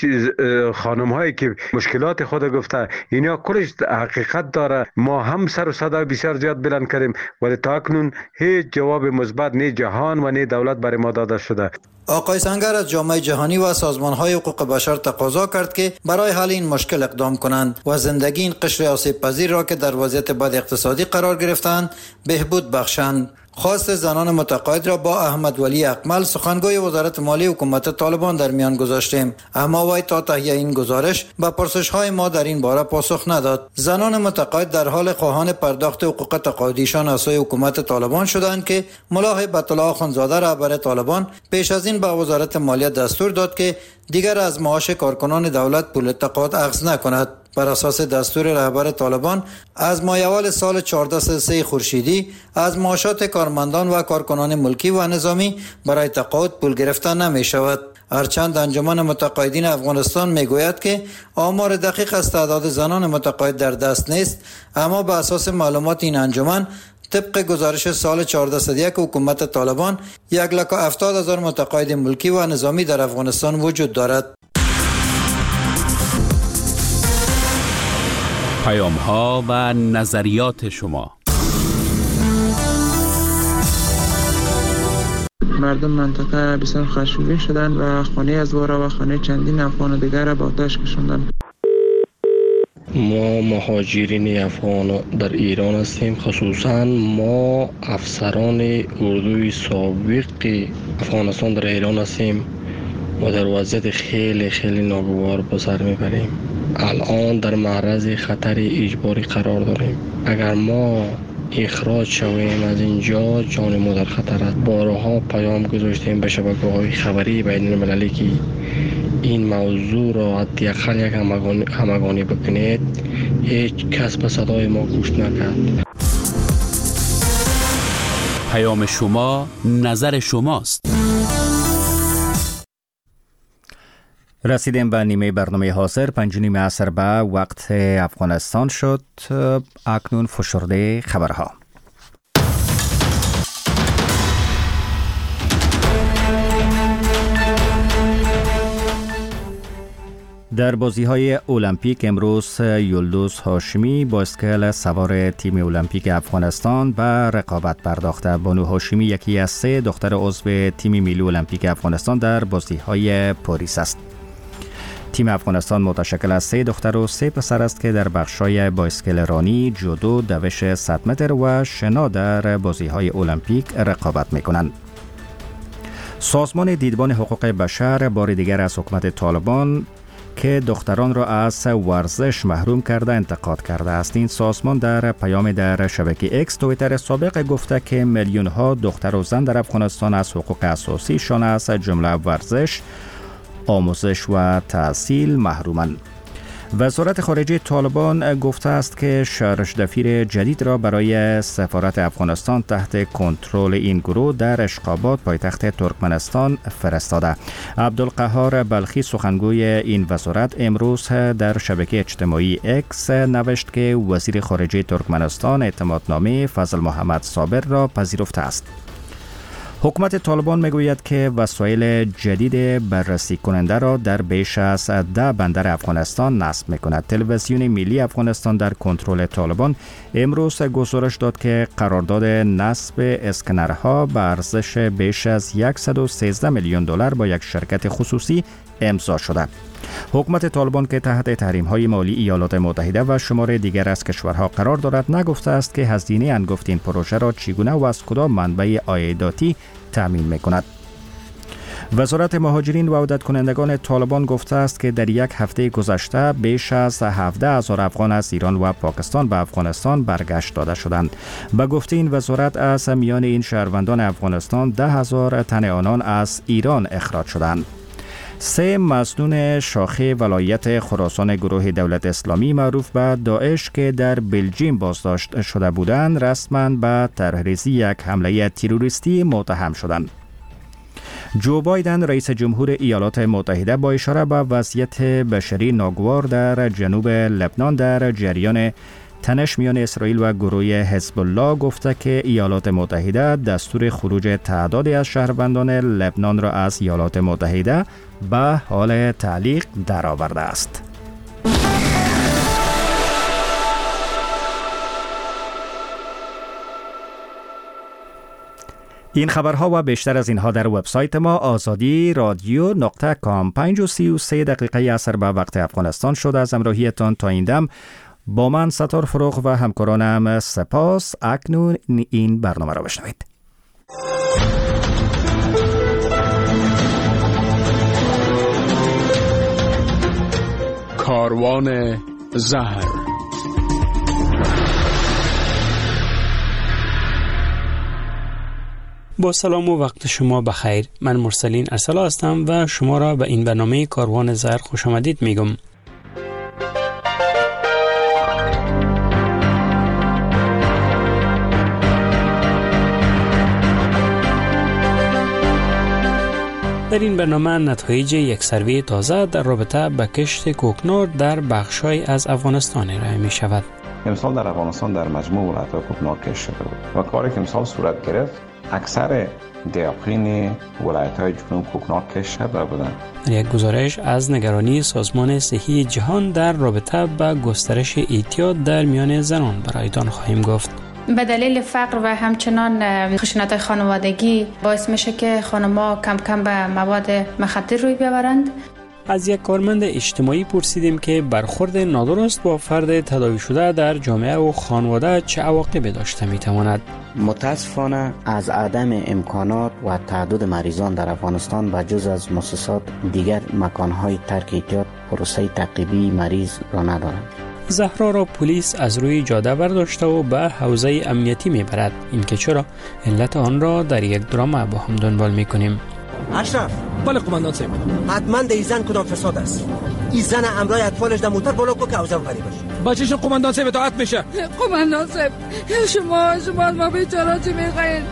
خانم هایی که مشکلات خود گفته، اینیا کلش حقیقت داره. ما هم سر و صدا بسیار زیاد بلند کردیم ولی تا اکنون هیچ جواب مثبت نه جهان و نه دولت برای ما داده شده. آقای سنگر از جامعه جهانی و سازمان‌های حقوق بشر تقاضا کرد که برای حل این مشکل اقدام کنند و زندگی این قشر آسیب پذیر را که در وضعیت بد اقتصادی قرار گرفتند بهبود بخشند. خواست زنان متقاعد را با احمد ولی اکمل سخنگوی وزارت مالیه حکومت طالبان در میان گذاشتیم، اما وی تا تهیه این گزارش به پرسش‌های ما در این باره پاسخ نداد. زنان متقاعد در حال خواهان پرداخت حقوق تقاعدیشان از سوی حکومت طالبان شدند که ملا هیبت الله اخندزاده رهبر طالبان پیش از این به وزارت مالیه دستور داد که دیگر از معاش کارکنان دولت پول تقاعد اخذ نکند. بر اساس دستور رهبر طالبان از مایوال سال 1433 خورشیدی از معاشات کارمندان و کارکنان ملکی و نظامی برای تقاعد پول گرفته نمی شود. هرچند انجمن متقاعدین افغانستان میگوید که آمار دقیق از تعداد زنان متقاعد در دست نیست، اما به اساس معلومات این انجمن طبق گزارش سال 1401 حکومت طالبان 170,000 متقاعد ملکی و نظامی در افغانستان وجود دارد. پیام ها و نظریات شما. مردم منطقه بسیار خشمگین شدند و خانه از وارا و خانه چندین افغان دیگر را به آتش کشاندند. ما مهاجرین افغان در ایران هستیم. خصوصا ما افسران اردوی سابق افغانستان در ایران هستیم و در وضعیت خیلی ناگوار به سر میبریم. الان در معرض خطر اجباری قرار داریم. اگر ما اخراج شویم از اینجا جان ما در خطر است. بارها پیام گذاشتیم به شبکه‌های خبری بین المللی که این موضوع را حداقل یک همگانی بکنید. هیچ کس به صدای ما گوش نکرد. پیام شما نظر شماست. رسیدیم به نیمه برنامه حاضر. 5:30 عصر به وقت افغانستان شد. اکنون فشرده خبرها. در بازی‌های المپیک امروز یلدوز هاشمی با اسکل سوار تیم المپیک افغانستان به رقابت پرداخته. بانو هاشمی یکی از 3 دختر عضو تیم ملی المپیک افغانستان در بازی‌های پاریس است. تیم افغانستان متشکل از 3 دختر و 3 پسر است که در بخش‌های بایسکل رانی، جودو، دوش 100 متر و شنا در بازی‌های المپیک رقابت می‌کنند. سازمان دیدبان حقوق بشر بار دیگر از حکومت طالبان که دختران را از ورزش محروم کرده انتقاد کرده است. این سازمان در پیام در شبکه اکس توییتر سابق گفته که میلیون‌ها دختر و زن در افغانستان از حقوق اساسیشان از جمله ورزش، آموزش و تحصیل محرومند. وزارت خارجه طالبان گفته است که شارژ دفیر جدید را برای سفارت افغانستان تحت کنترل این گروه در اشخاباد پایتخت ترکمنستان فرستاده. عبدالقهار بلخی سخنگوی این وزارت امروز در شبکه اجتماعی اکس نوشت که وزیر خارجه ترکمنستان اعتمادنامه فضل محمد صابر را پذیرفته است. حکومت طالبان میگوید که وسایل جدید بررسی کننده را در بیش از 10 بندر افغانستان نصب میکند. تلویزیون ملی افغانستان در کنترل طالبان امروز گزارش داد که قرارداد نصب اسکنرها به ارزش بیش از 113 میلیون دلار با یک شرکت خصوصی امضا شده. حکومت طالبان که تحت تحریم‌های مالی ایالات متحده و شمار دیگر از کشورها قرار دارد نگفته است که هزینه انگفت این پروژه را چگونه و از کدام منبع عایداتی تامین می‌کند. وزارت مهاجرین و عودت کنندگان طالبان گفته است که در یک هفته گذشته بیش از 17,000 افغان از ایران و پاکستان به افغانستان برگشت داده شدند. به گفته این وزارت از میان این شهروندان افغانستان 10,000 تن آنان از ایران اخراج شدند. 3 مسنون شاخه ولایت خراسان گروه دولت اسلامی معروف به داعش که در بلژیم بازداشت شده بودند رسما به طرحریزی یک حمله تروریستی متهم شدند. جو بایدن رئیس جمهور ایالات متحده با اشاره به وضعیت بشری ناگوار در جنوب لبنان در جریان تنش میان اسرائیل و گروه حزب الله گفته که ایالات متحده دستور خروج تعدادی از شهروندان لبنان را از ایالات متحده به حال تعلیق درآورده است. این خبرها و بیشتر از اینها در وبسایت ما azadi.radio.com. 5:33 دقیقه عصر به وقت افغانستان شد. از همراهیتان تا این دم با من ستار فروغ و همکارانم سپاس. اکنون این برنامه را بشنوید. کاروان زهر. با سلام و وقت شما بخیر. من مرسلین ارسلا هستم و شما را به این برنامه کاروان زهر خوش آمدید میگم. در این برنامه نتایج یک سروی تازه در رابطه با کشت کوکنار در بخش‌های از افغانستان ارائه می شود. امسال در افغانستان در مجموع ولایت‌ها کوکنار کشت شده بود و کاری که امسال صورت گرفت اکثر دیاقین ولایت‌های جنوب کوکنار کشت شده بودند. در یک گزارش از نگرانی سازمان صحی جهان در رابطه با گسترش اعتیاد در میان زنان برایتان خواهیم گفت. به دلیل فقر و همچنان خشونت خانوادگی باعث میشه که خانم‌ها کم کم به مواد مخدر روی بیاورند. از یک کارمند اجتماعی پرسیدیم که برخورد نادرست با فرد تداوی شده در جامعه و خانواده چه عواقبی داشته میتواند. متاسفانه از عدم امکانات و تعدد مریضان در افغانستان به جز از مؤسسات دیگر مکانهای ترک احتیاط پروسه تعقیبی مریض را ندارند. زهرا را پلیس از روی جاده برداشته و به حوزه امنیتی میبرد. اینکه چرا علت آن را در یک درام با هم دنبال میکنیم. اشرف. بله قماندان صاحب. حتما ده ایزن کدام فساد است. این زن امرای اطفالش در موتر بالا کو که اوزه بری باشه. بچه‌ش قماندان صاحب اطاعت میشه. قماندان صاحب شما ما بیچاره چی میخواین؟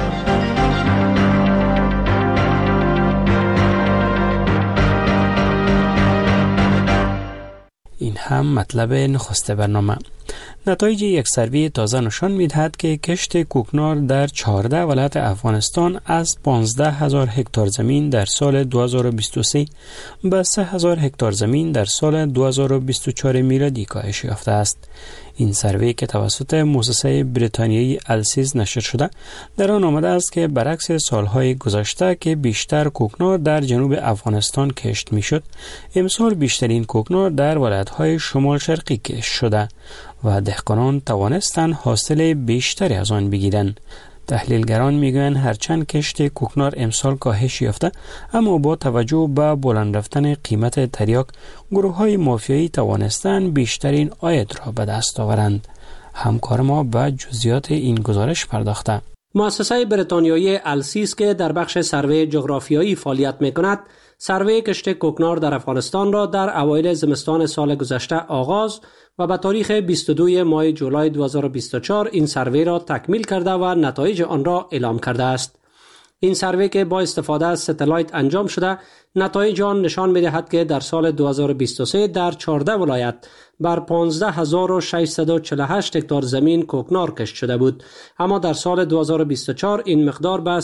این هم مطلب نخست برنامه. نتایج یک سروی تازه نشان می‌دهد که کشت کوکنار در 14 ولایت افغانستان از 15,000 هکتار زمین در سال 2023 به 3,000 هکتار زمین در سال 2024 میلادی کاهش یافته است. این سروی که توسط مؤسسه بریتانیایی السیز نشر شده در آن آمده است که برعکس سالهای گذشته که بیشتر کوکنار در جنوب افغانستان کشت میشد، امسال بیشترین کوکنار در ولایت‌های شمال شرقی کشت شده و دهقانان توانستند حاصل بیشتری از آن بگیرند. تحلیلگران میگویند هرچند کشت کوکنار امسال کاهش یافته، اما با توجه به بلند رفتن قیمت تریاک، گروه‌های مافیایی توانستند بیشترین عاید را به دست آورند. همکار ما به جزئیات این گزارش پرداخته. مؤسسه بریتانیایی السیز که در بخش سروی جغرافیایی فعالیت می‌کند، سروی کشت کوکنار در افغانستان را در اوایل زمستان سال گذشته آغاز و به تاریخ 22 ماه جولای 2024 این سروی را تکمیل کرده و نتایج آن را اعلام کرده است. این سروی که با استفاده از ستلایت انجام شده، نتایج آن نشان می‌دهد که در سال 2023 در 14 ولایت بر 15,648 هکتار زمین کوکنار کشت شده بود، اما در سال 2024 این مقدار به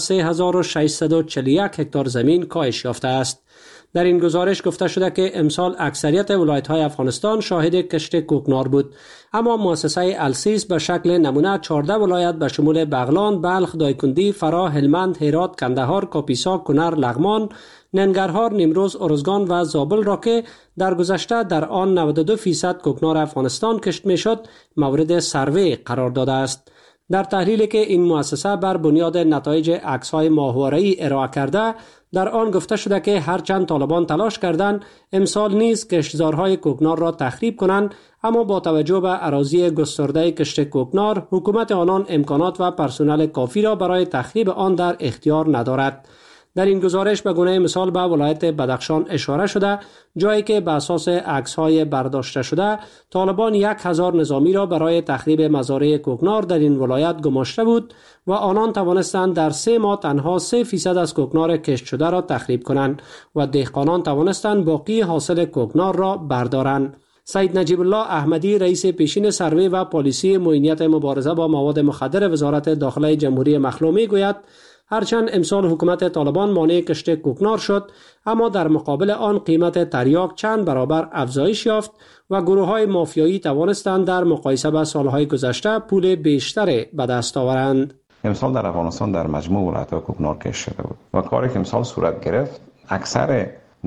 3,641 هکتار زمین کاهش یافته است. در این گزارش گفته شده که امسال اکثریت ولایت‌های افغانستان شاهد کشت کوکنار بود، اما مؤسسه السیز به شکل نمونه 14 ولایت به شمول بغلان، بلخ، دایکندی، فرا، هلمند، هرات، کندهار، کاپیسا، کنر، لغمان، ننگرهار، نیمروز، ارزگان و زابل را که در گذشته در آن 92% کوکنار افغانستان کشت میشد مورد سروی قرار داده است. در تحلیلی که این مؤسسه بر بنیاد نتایج عکس‌های ماهواره‌ای ارائه کرده، در آن گفته شده که هرچند طالبان تلاش کردند امسال نیز کشتزارهای کوکنار را تخریب کنند، اما با توجه به اراضی گسترده کشت کوکنار، حکومت آنان امکانات و پرسنل کافی را برای تخریب آن در اختیار ندارد. در این گزارش به گونه مثال به ولایت بدخشان اشاره شده، جایی که به اساس عکس‌های برداشته شده طالبان 1,000 نظامی را برای تخریب مزارع کوکنار در این ولایت گماشته بود و آنان توانستند در 3 ماه تنها 3% از کوکنار کشت شده را تخریب کنند و دهقانان توانستند باقی حاصل کوکنار را بردارند. سید نجیب الله احمدی رئیس پیشین سروی و پالیسی معینیت مبارزه با مواد مخدر وزارت داخله جمهوری مخلوع میگوید هرچند امسال حکومت طالبان مانع کشت کوکنار شد، اما در مقابل آن قیمت تریاک چند برابر افزایش یافت و گروه‌های مافیایی توانستند در مقایسه با سالهای گذشته پول بیشتری به دست آورند. امسال در افغانستان در مجموع ولایت‌ها کوکنار کشت شده بود و کاری که امسال صورت گرفت اکثر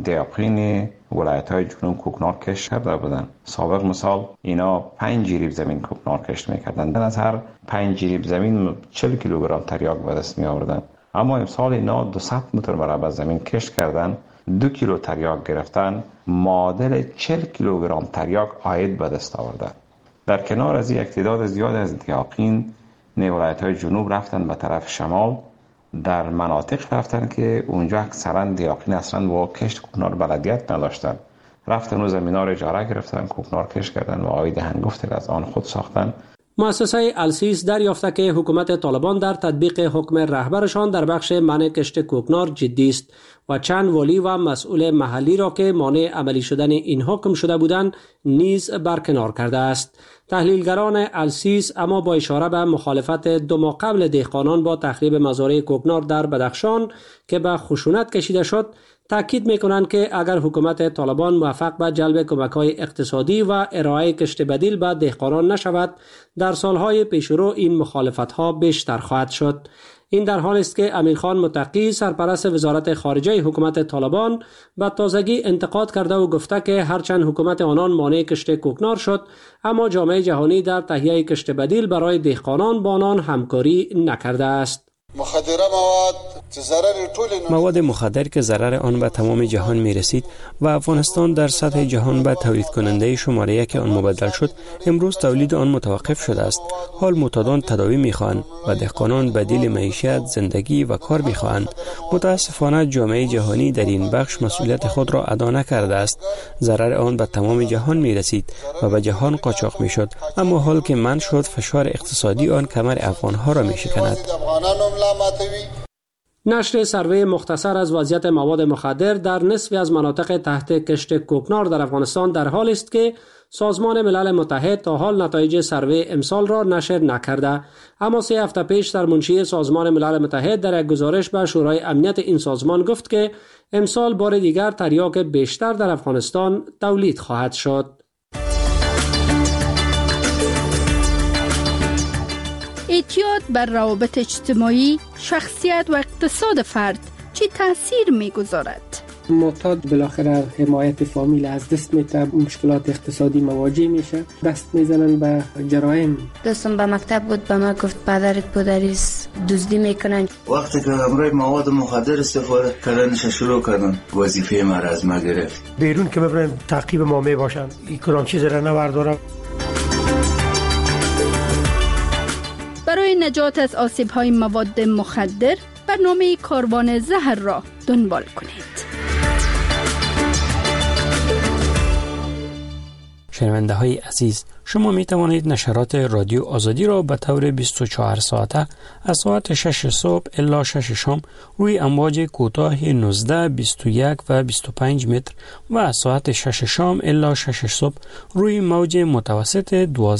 دیاقین ولایت‌های جنوب کوکنار کشت کرده بودند. سابق مثال اینا 5 جریب زمین کوکنار کشت می‌کردند. از هر 5 جریب زمین 40 کیلوگرم تریاک به دست می‌آوردند. اما امسال اینا 200 متر مربع زمین کشت کردند، 2 کیلو تریاک گرفتن، معادل 40 کیلوگرم تریاک عاید به دست آوردند. در کنار از این تعداد زیاد از دیاقین ولایت‌های جنوب رفتن به طرف شمال، در مناطق رفتن که اونجا اکثرا دیاقین اصلا با کشت کوکنار بلدیت نداشتن، رفتن و زمینا رو اجاره گرفتن، کوکنار کشت کردن و عاید هنگفتی از آن خود ساختن. مؤسسه السیز دریافته که حکومت طالبان در تطبیق حکم رهبرشان در بخش منع کشت کوکنار جدی است و چند والی و مسئول محلی را که مانع عملی شدن این حکم شده بودند نیز برکنار کرده است. تحلیلگران السیز اما با اشاره به مخالفت 2 ماه قبل دهقانان با تخریب مزارع کوکنار در بدخشان که به خشونت کشیده شد، تاکید می‌کنند که اگر حکومت طالبان موفق به جلب کمک‌های اقتصادی و ارائه کشت بدیل به دهقانان نشود، در سالهای پیشرو این مخالفت‌ها بیشتر خواهد شد. این در حالی است که امیرخان متقی سرپرست وزارت خارجه حکومت طالبان به تازگی انتقاد کرده و گفته که هرچند حکومت آنان مانع کشت کوکنار شد، اما جامعه جهانی در تهیه کشت بدیل برای دهقانان با آنان همکاری نکرده است. مواد مخدر که ضرر آن به تمام جهان می رسید و افغانستان در سطح جهان به تولید کننده شماره یک آن مبدل شد، امروز تولید آن متوقف شده است. حال معتادان تداوی می خواهند و دهقانان بدیل معیشت، زندگی و کار می خواهند. متاسفانه جامعه جهانی در این بخش مسئولیت خود را ادا نکرده است. ضرر آن به تمام جهان می رسید و به جهان قاچاق می شد، اما حال که منع شد فشار اقتصادی آن کمر افغانها را می شکند. نشر سروی مختصر از وضعیت مواد مخدر در نصفی از مناطق تحت کشت کوکنار در افغانستان در حال است که سازمان ملل متحد تا حال نتایج سروی امسال را نشر نکرده، اما 3 هفته پیش در منشی سازمان ملل متحد در یک گزارش به شورای امنیت این سازمان گفت که امسال بار دیگر تریاک بیشتر در افغانستان تولید خواهد شد. اعتیاد بر روابط اجتماعی، شخصیت و اقتصاد فرد چه تأثیر می‌گذارد؟ معتاد بالاخره حمایت فامیل از دست میده، مشکلات اقتصادی مواجه میشه، دست میزنن به جرایم. دوستم به مکتب بود، به ما گفت پدرت پدریست دزدی میکنن. وقتی که همراه مواد مخدر استفاده کردنش شروع کردن، وظیفه ما را از ما گرفت. بیرون که ببرن تعقیب ما میباشن، این کدام چیز را نبردارم. برای نجات از آسیب‌های مواد مخدر برنامه کاروان زهر را دنبال کنید. شنونده های عزیز، شما می توانید نشرات رادیو آزادی را به طور 24 ساعته از ساعت 6 صبح الی 6 شام روی امواج کوتاه 19، 21 و 25 متر و از ساعت 6 شام الی 6 صبح روی موج متوسط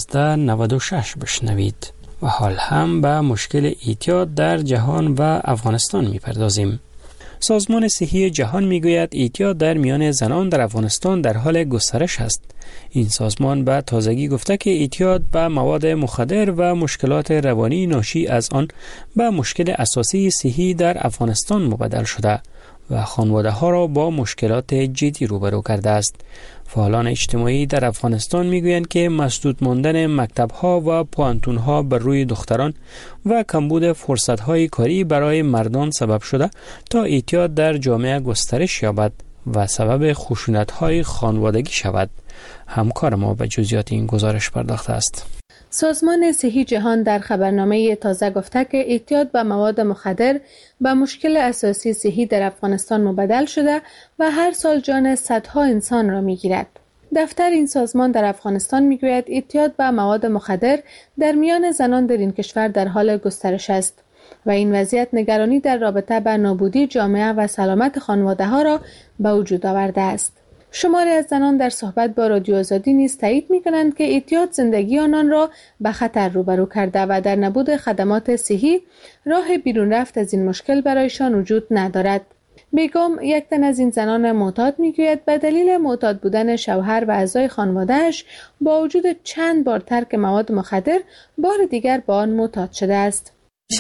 1296 بشنوید. و حال هم به مشکل اعتیاد در جهان و افغانستان می‌پردازیم. سازمان صحی جهان میگوید اعتیاد در میان زنان در افغانستان در حال گسترش است. این سازمان به تازگی گفته که اعتیاد به مواد مخدر و مشکلات روانی ناشی از آن به مشکل اساسی صحی در افغانستان مبدل شده و خانواده ها را با مشکلات جدی روبرو کرده است. فعالان اجتماعی در افغانستان میگویند که مسدود ماندن مکتب‌ها و پوانتون‌ها بر روی دختران و کمبود فرصت‌های کاری برای مردان سبب شده تا اعتیاد در جامعه گسترش یابد و سبب خشونت‌های خانوادگی شود. همکار ما به جزئیات این گزارش پرداخته است. سازمان صحی جهان در خبرنامه تازه گفته که اعتیاد به مواد مخدر به مشکل اساسی صحی در افغانستان مبدل شده و هر سال جان صدها انسان را می‌گیرد. دفتر این سازمان در افغانستان می‌گوید اعتیاد به مواد مخدر در میان زنان در این کشور در حال گسترش است و این وضعیت نگرانی در رابطه با نابودی جامعه و سلامت خانواده‌ها را به وجود آورده است. شماری از زنان در صحبت با رادیو آزادی نیز تایید می‌کنند که اعتیاد زندگی آنان را به خطر روبرو کرده و در نبود خدمات صحی راه بیرون رفت از این مشکل برایشان وجود ندارد. بیگم، یک تن از این زنان معتاد میگوید به دلیل معتاد بودن شوهر و اعضای خانواده‌اش با وجود چند بار ترک مواد مخدر بار دیگر با آن معتاد شده است.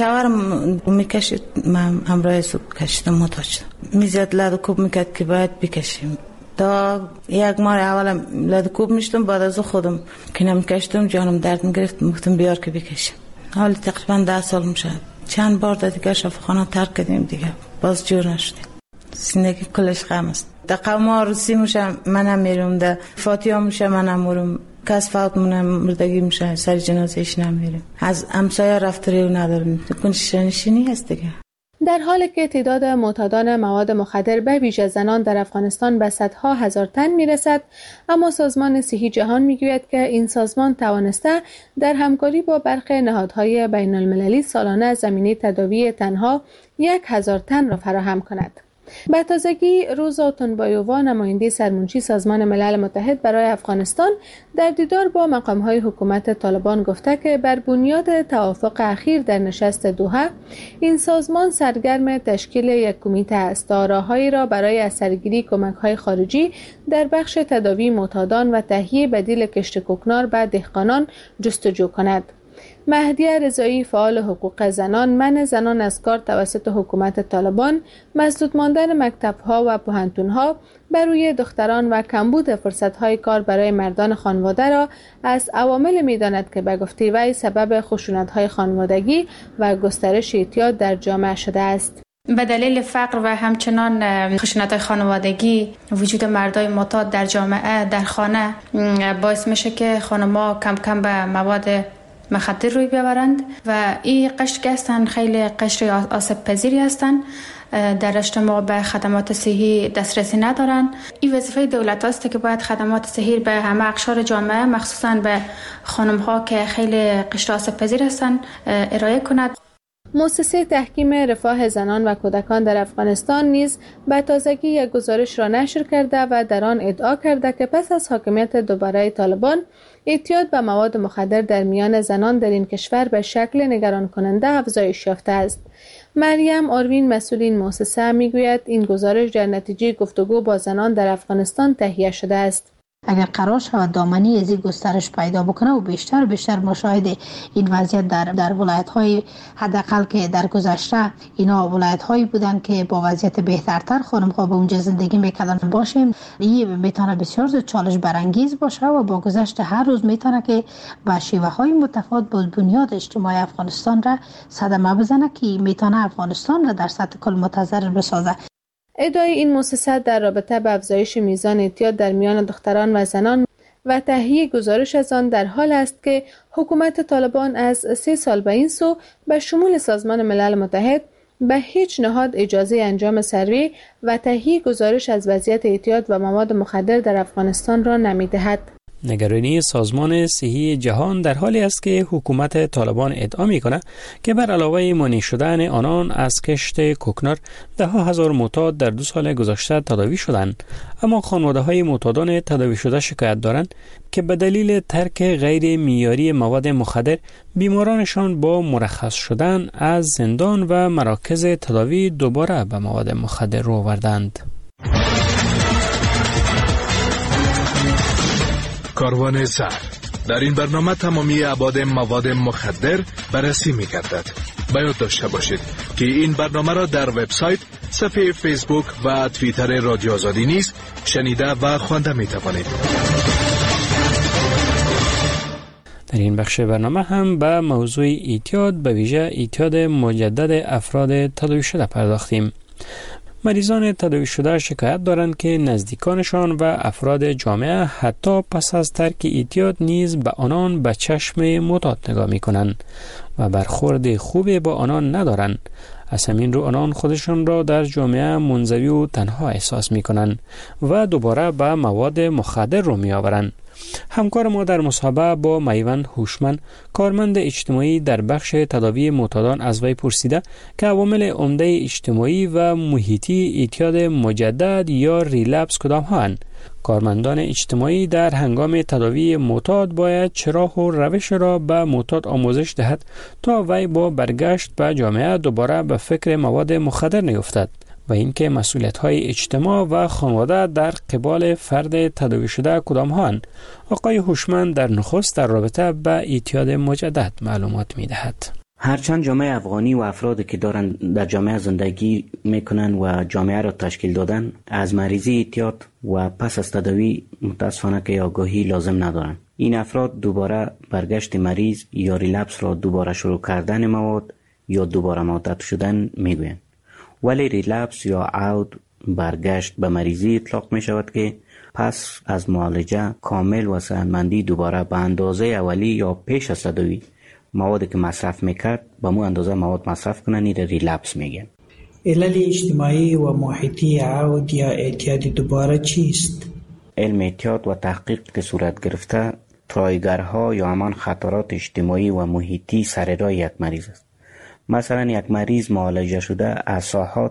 شوهرم میکشید، من همراه صبح کشیدم، معتاد شدم. میزد لد کوب میکرد که باید بکشیم. تا یک ماه اول لد کوب میشتم، بعد از خودم که نمیکشتم جانم درد میگرفت، گفتم بیار که بکشم. حالا تقریبا 10 سال میشه. چند بار دیگه شفاخانه ترک کردیم دیگه، باز جور نشدیم. زندگی کلش غم است. در قوما روسی میشه منم میرم، در فاتحه میشه منم میرم، کس فوت مونه مردگی میشه سر جنازهش نمیرم. از همسایه رفتاری ندارم، کنش نشینی هست دیگه. در حالی که تعداد معتادان مواد مخدر به ویژه زنان در افغانستان به صدها هزار تن میرسد، اما سازمان صحی جهان میگوید که این سازمان توانسته در همکاری با برخی نهادهای بین المللی سالانه زمینه تداوی تنها 1000 تن را فراهم کند. به تازگی روزا تنبایووا نماینده سرمنشی سازمان ملل متحد برای افغانستان در دیدار با مقام‌های حکومت طالبان گفته که بر بنیاد توافق اخیر در نشست دوحه این سازمان سرگرم تشکیل یک کمیته است تا راههایی را برای اثرگیری کمک‌های خارجی در بخش تداوی معتادان و تهیه بدیل کشت کوکنار به دهقانان جستجو کند. مهدیه رضایی فعال حقوق زنان منع زنان از کار توسط حکومت طالبان، مسدود ماندن مکتب‌ها و پوهنتون‌ها بر روی دختران و کمبود فرصت‌های کار برای مردان خانواده را از عوامل می‌داند که به گفته وی سبب خشونت‌های خانوادگی و گسترش اعتیاد در جامعه شده است. به دلیل فقر و همچنان خشونت خانوادگی وجود مردای معتاد در جامعه در خانه باعث میشه که خانم‌ها کم کم به مواد مخدر روی بیاورند و این قشر که هستند خیلی قشر آسیب پذیری هستند، در اجتماع به خدمات صحی دسترسی ندارند. این وظیفه دولت است که باید خدمات صحی به همه اقشار جامعه مخصوصا به خانم ها که خیلی قشر آسیب پذیر هستند ارائه کند. مؤسسه تحکیم رفاه زنان و کودکان در افغانستان نیز به تازگی یک گزارش را نشر کرده و در آن ادعا کرده که پس از حاکمیت دوباره طالبان اعتیاد به مواد مخدر در میان زنان در این کشور به شکل نگران کننده افزایش یافته است. مریم آروین مسئول این مؤسسه میگوید این گزارش در نتیجه گفتگو با زنان در افغانستان تهیه شده است. اگر قرار شود دامنی از این گسترش پیدا بکنه و بیشتر و بیشتر مشاهده این وضعیت در ولایت‌های حداقل که در گذشته اینا ولایت‌هایی بودن که با وضعیت بهترتر خانم‌ها به اونجا زندگی می‌کردن باشیم، این میتونه بسیار زیاد چالش برانگیز باشه و با گذشت هر روز میتونه که با شیوه‌های متفاوت با بنیاد اجتماعی افغانستان را صدمه بزنه که میتونه افغانستان را در سطح کل متضرر بسازه. ادعای این مؤسسه در رابطه با افزایش میزان اعتیاد در میان دختران و زنان و تهیه گزارش از آن در حال است که حکومت طالبان از 3 سال به این سو به شمول سازمان ملل متحد به هیچ نهاد اجازه انجام سروی و تهیه گزارش از وضعیت اعتیاد و مواد مخدر در افغانستان را نمی‌دهد. نگرانی سازمان صحی جهان در حالی است که حکومت طالبان ادعا می‌کند که بر علاوه مانع شدن آنان از کشت کوکنار ده ها هزار معتاد در 2 سال گذشته تداوی شدند، اما خانواده‌های معتادان تداوی شده شکایت دارند که به دلیل ترک غیر معیاری مواد مخدر بیمارانشان با مرخص شدن از زندان و مراکز تداوی دوباره به مواد مخدر رو آوردند. کاروان زهر در این برنامه تمامی ابعاد مواد مخدر بررسی می‌گردد. باید داشته باشید که این برنامه را در وبسایت، صفحه فیسبوک و توییتر رادیو آزادی نیز شنیده و خوانده می‌توانید. در این بخش برنامه هم به موضوع اعتیاد، به ویژه اعتیاد مجدد افراد تداوی شده پرداختیم. مریضان تداوی شده شکایت دارند که نزدیکانشان و افراد جامعه حتی پس از ترک اعتیاد نیز به آنان به چشم معتاد نگاه می‌کنند و برخورد خوبی با آنان ندارند. از همین رو آنان خودشان را در جامعه منزوی و تنها احساس می‌کنند و دوباره به مواد مخدر رو می‌آورند. همکار ما در مصاحبه با میوند هوشمند، کارمند اجتماعی در بخش تداوی معتادان، از وی پرسیده که عوامل عمده اجتماعی و محیطی اعتیاد مجدد یا ریلپس کدام هستند. کارمندان اجتماعی در هنگام تداوی معتاد باید چه راه و روش را به معتاد آموزش دهد تا وی با برگشت به جامعه دوباره به فکر مواد مخدر نیفتد و اینکه مسئولیت‌های اجتماع و خانواده در قبال فرد تداوی شده کدام هستند. آقای هوشمند در نخست در رابطه با اعتیاد مجدد معلومات می‌دهد. هرچند جامعه افغانی و افرادی که دارند در جامعه زندگی میکنن و جامعه را تشکیل دادن از مریضی اعتیاد و پس از تداوی متاسفانه که آگاهی لازم ندارن. این افراد دوباره برگشت مریض یا ریلپس را دوباره شروع کردن مواد یا دوباره معتاد شدن میگویند. ولی ریلپس یا عود برگشت به مریضی اطلاق می شود که پس از معالجه کامل و صحتمندی دوباره به اندازه اولی یا پیش از تداوی موادی که مصرف میکرد به مو اندازه مواد مصرف کنن، این ریلپس میگن. علل اجتماعی و محیطی عود یا اعتیاد دوباره چیست؟ علم اعتیاد و تحقیق که صورت گرفته ترایگرها یا همان خطرات اجتماعی و محیطی سر راه یک مریض است. مثلا یک مریض معالجه شده از ساحات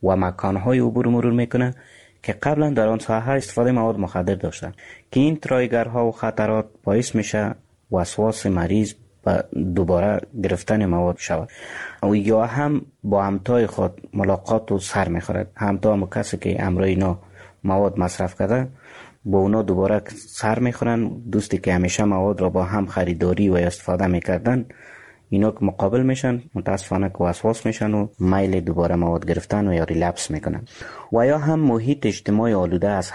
و مکانهای عبور مرور میکنه که قبلا در آن ساحه استفاده مواد مخدر داشتن که این ترایگرها و خطرات باعث میشه وسواس مریض و دوباره گرفتن مواد شود و یا هم با همتای خود ملاقات و سر میخورد. همتا هم کسی که امرای اینا مواد مصرف کرده با اونا دوباره سر میخورن. دوستی که همیشه مواد را با هم خریداری و استفاده میکردن اینا که مقابل میشن متاسفانه که وسواس میشن و میل دوباره مواد گرفتن و یا ریلپس میکنن. و یا هم محیط اجتماعی آلوده از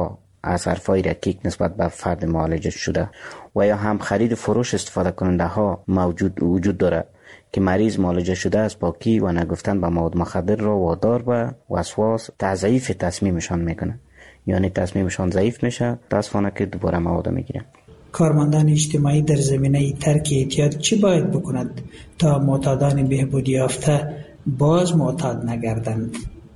حرفهای رکیک نسبت به فرد معالجه شده و یا هم خرید فروش استفاده کننده ها وجود داره که مریض معالجه شده از پاکی و نگفتن به مواد مخدر را وادار به وسواس تضعیف تصمیمشان میکنه، یعنی تصمیمشان ضعیف میشه متاسفانه که دوباره مواد میگیرن. کارمندان اجتماعی در زمینه ترک اعتیاد چی باید بکند تا معتادان بهبودی یافته باز معتاد نگردند؟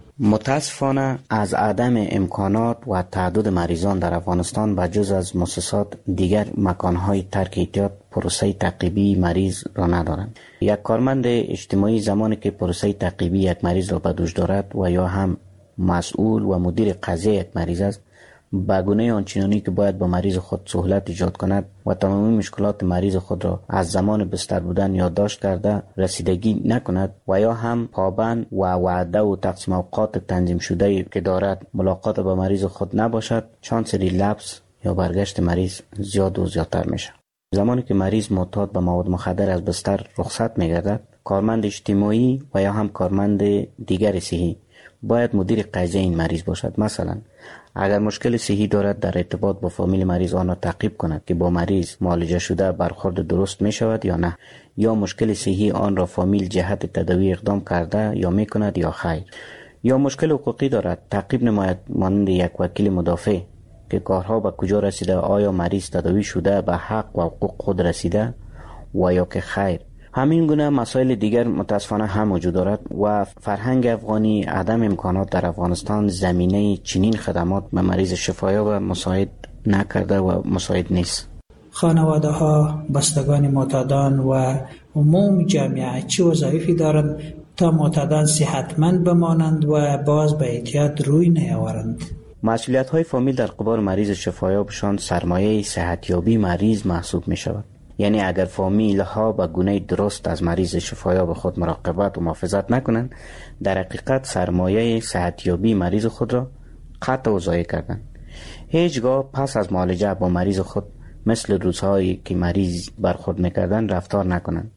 متاسفانه از عدم امکانات و تعدد مریضان در افغانستان و جز از مؤسسات دیگر مکانهای ترک اعتیاد پروسه تعقیبی مریض را ندارند. یک کارمند اجتماعی زمانی که پروسه تعقیبی یک مریض را به دوش دارد و یا هم مسئول و مدیر قضیه یک مریض است، به گونه آنچنانی که باید با مریض خود سهولت ایجاد کند و تمامی مشکلات مریض خود را از زمان بستر بودن یادداشت کرده رسیدگی نکند و یا هم پابند و وعده و تقسیم اوقات تنظیم شده که دارد ملاقات با مریض خود نباشد، شانس ریلپس یا برگشت مریض زیاد و زیادتر میشه. زمانی که مریض معتاد به مواد مخدر از بستر رخصت میگردد، کارمند اجتماعی و یا هم کارمند دیگر صحی باید مدیر قضیه این مریض باشد. مثلا اگر مشکل صحی دارد در ارتباط با فامیل مریض آن را تعقیب کند که با مریض معالجه شده برخورد درست می شود یا نه، یا مشکل صحی آن را فامیل جهت تداوی اقدام کرده یا می کند یا خیر، یا مشکل حقوقی دارد تعقیب نماید مانند یک وکیل مدافع که کارها به کجا رسیده، آیا مریض تداوی شده به حق و حقوق خود رسیده و یا که خیر. همین گونه مسائل دیگر متاسفانه هم وجود دارد و فرهنگ افغانی عدم امکانات در افغانستان زمینه چنین خدمات به مریض شفایاب مساعد نکرده و مساعد نیست. خانواده ها، بستگان معتادان و عموم جامعه چه وظایفی دارند تا معتادان صحتمند بمانند و باز به اعتیاد روی نیاورند؟ مسئولیت های فامیل در قبال مریض شفایابشان سرمایه صحتیابی مریض محسوب می شود. یعنی اگر فامیل ها به گونه درست از مریض شفایاب خود مراقبت و محافظت نکنند، در حقیقت سرمایه صحتیابی مریض خود را قطع و ضایع کردند. هیچگاه پس از معالجه با مریض خود مثل روزهایی که مریض برخورد میکردند رفتار نکنند.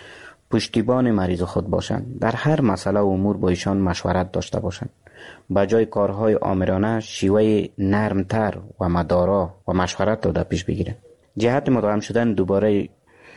پشتیبان مریض خود باشند. در هر مسئله و امور با ایشان مشورت داشته باشند. به جای کارهای آمرانه شیوه نرمتر و مدارا و مشورت را در پیش بگیرند. جهت مداوم شدن دوباره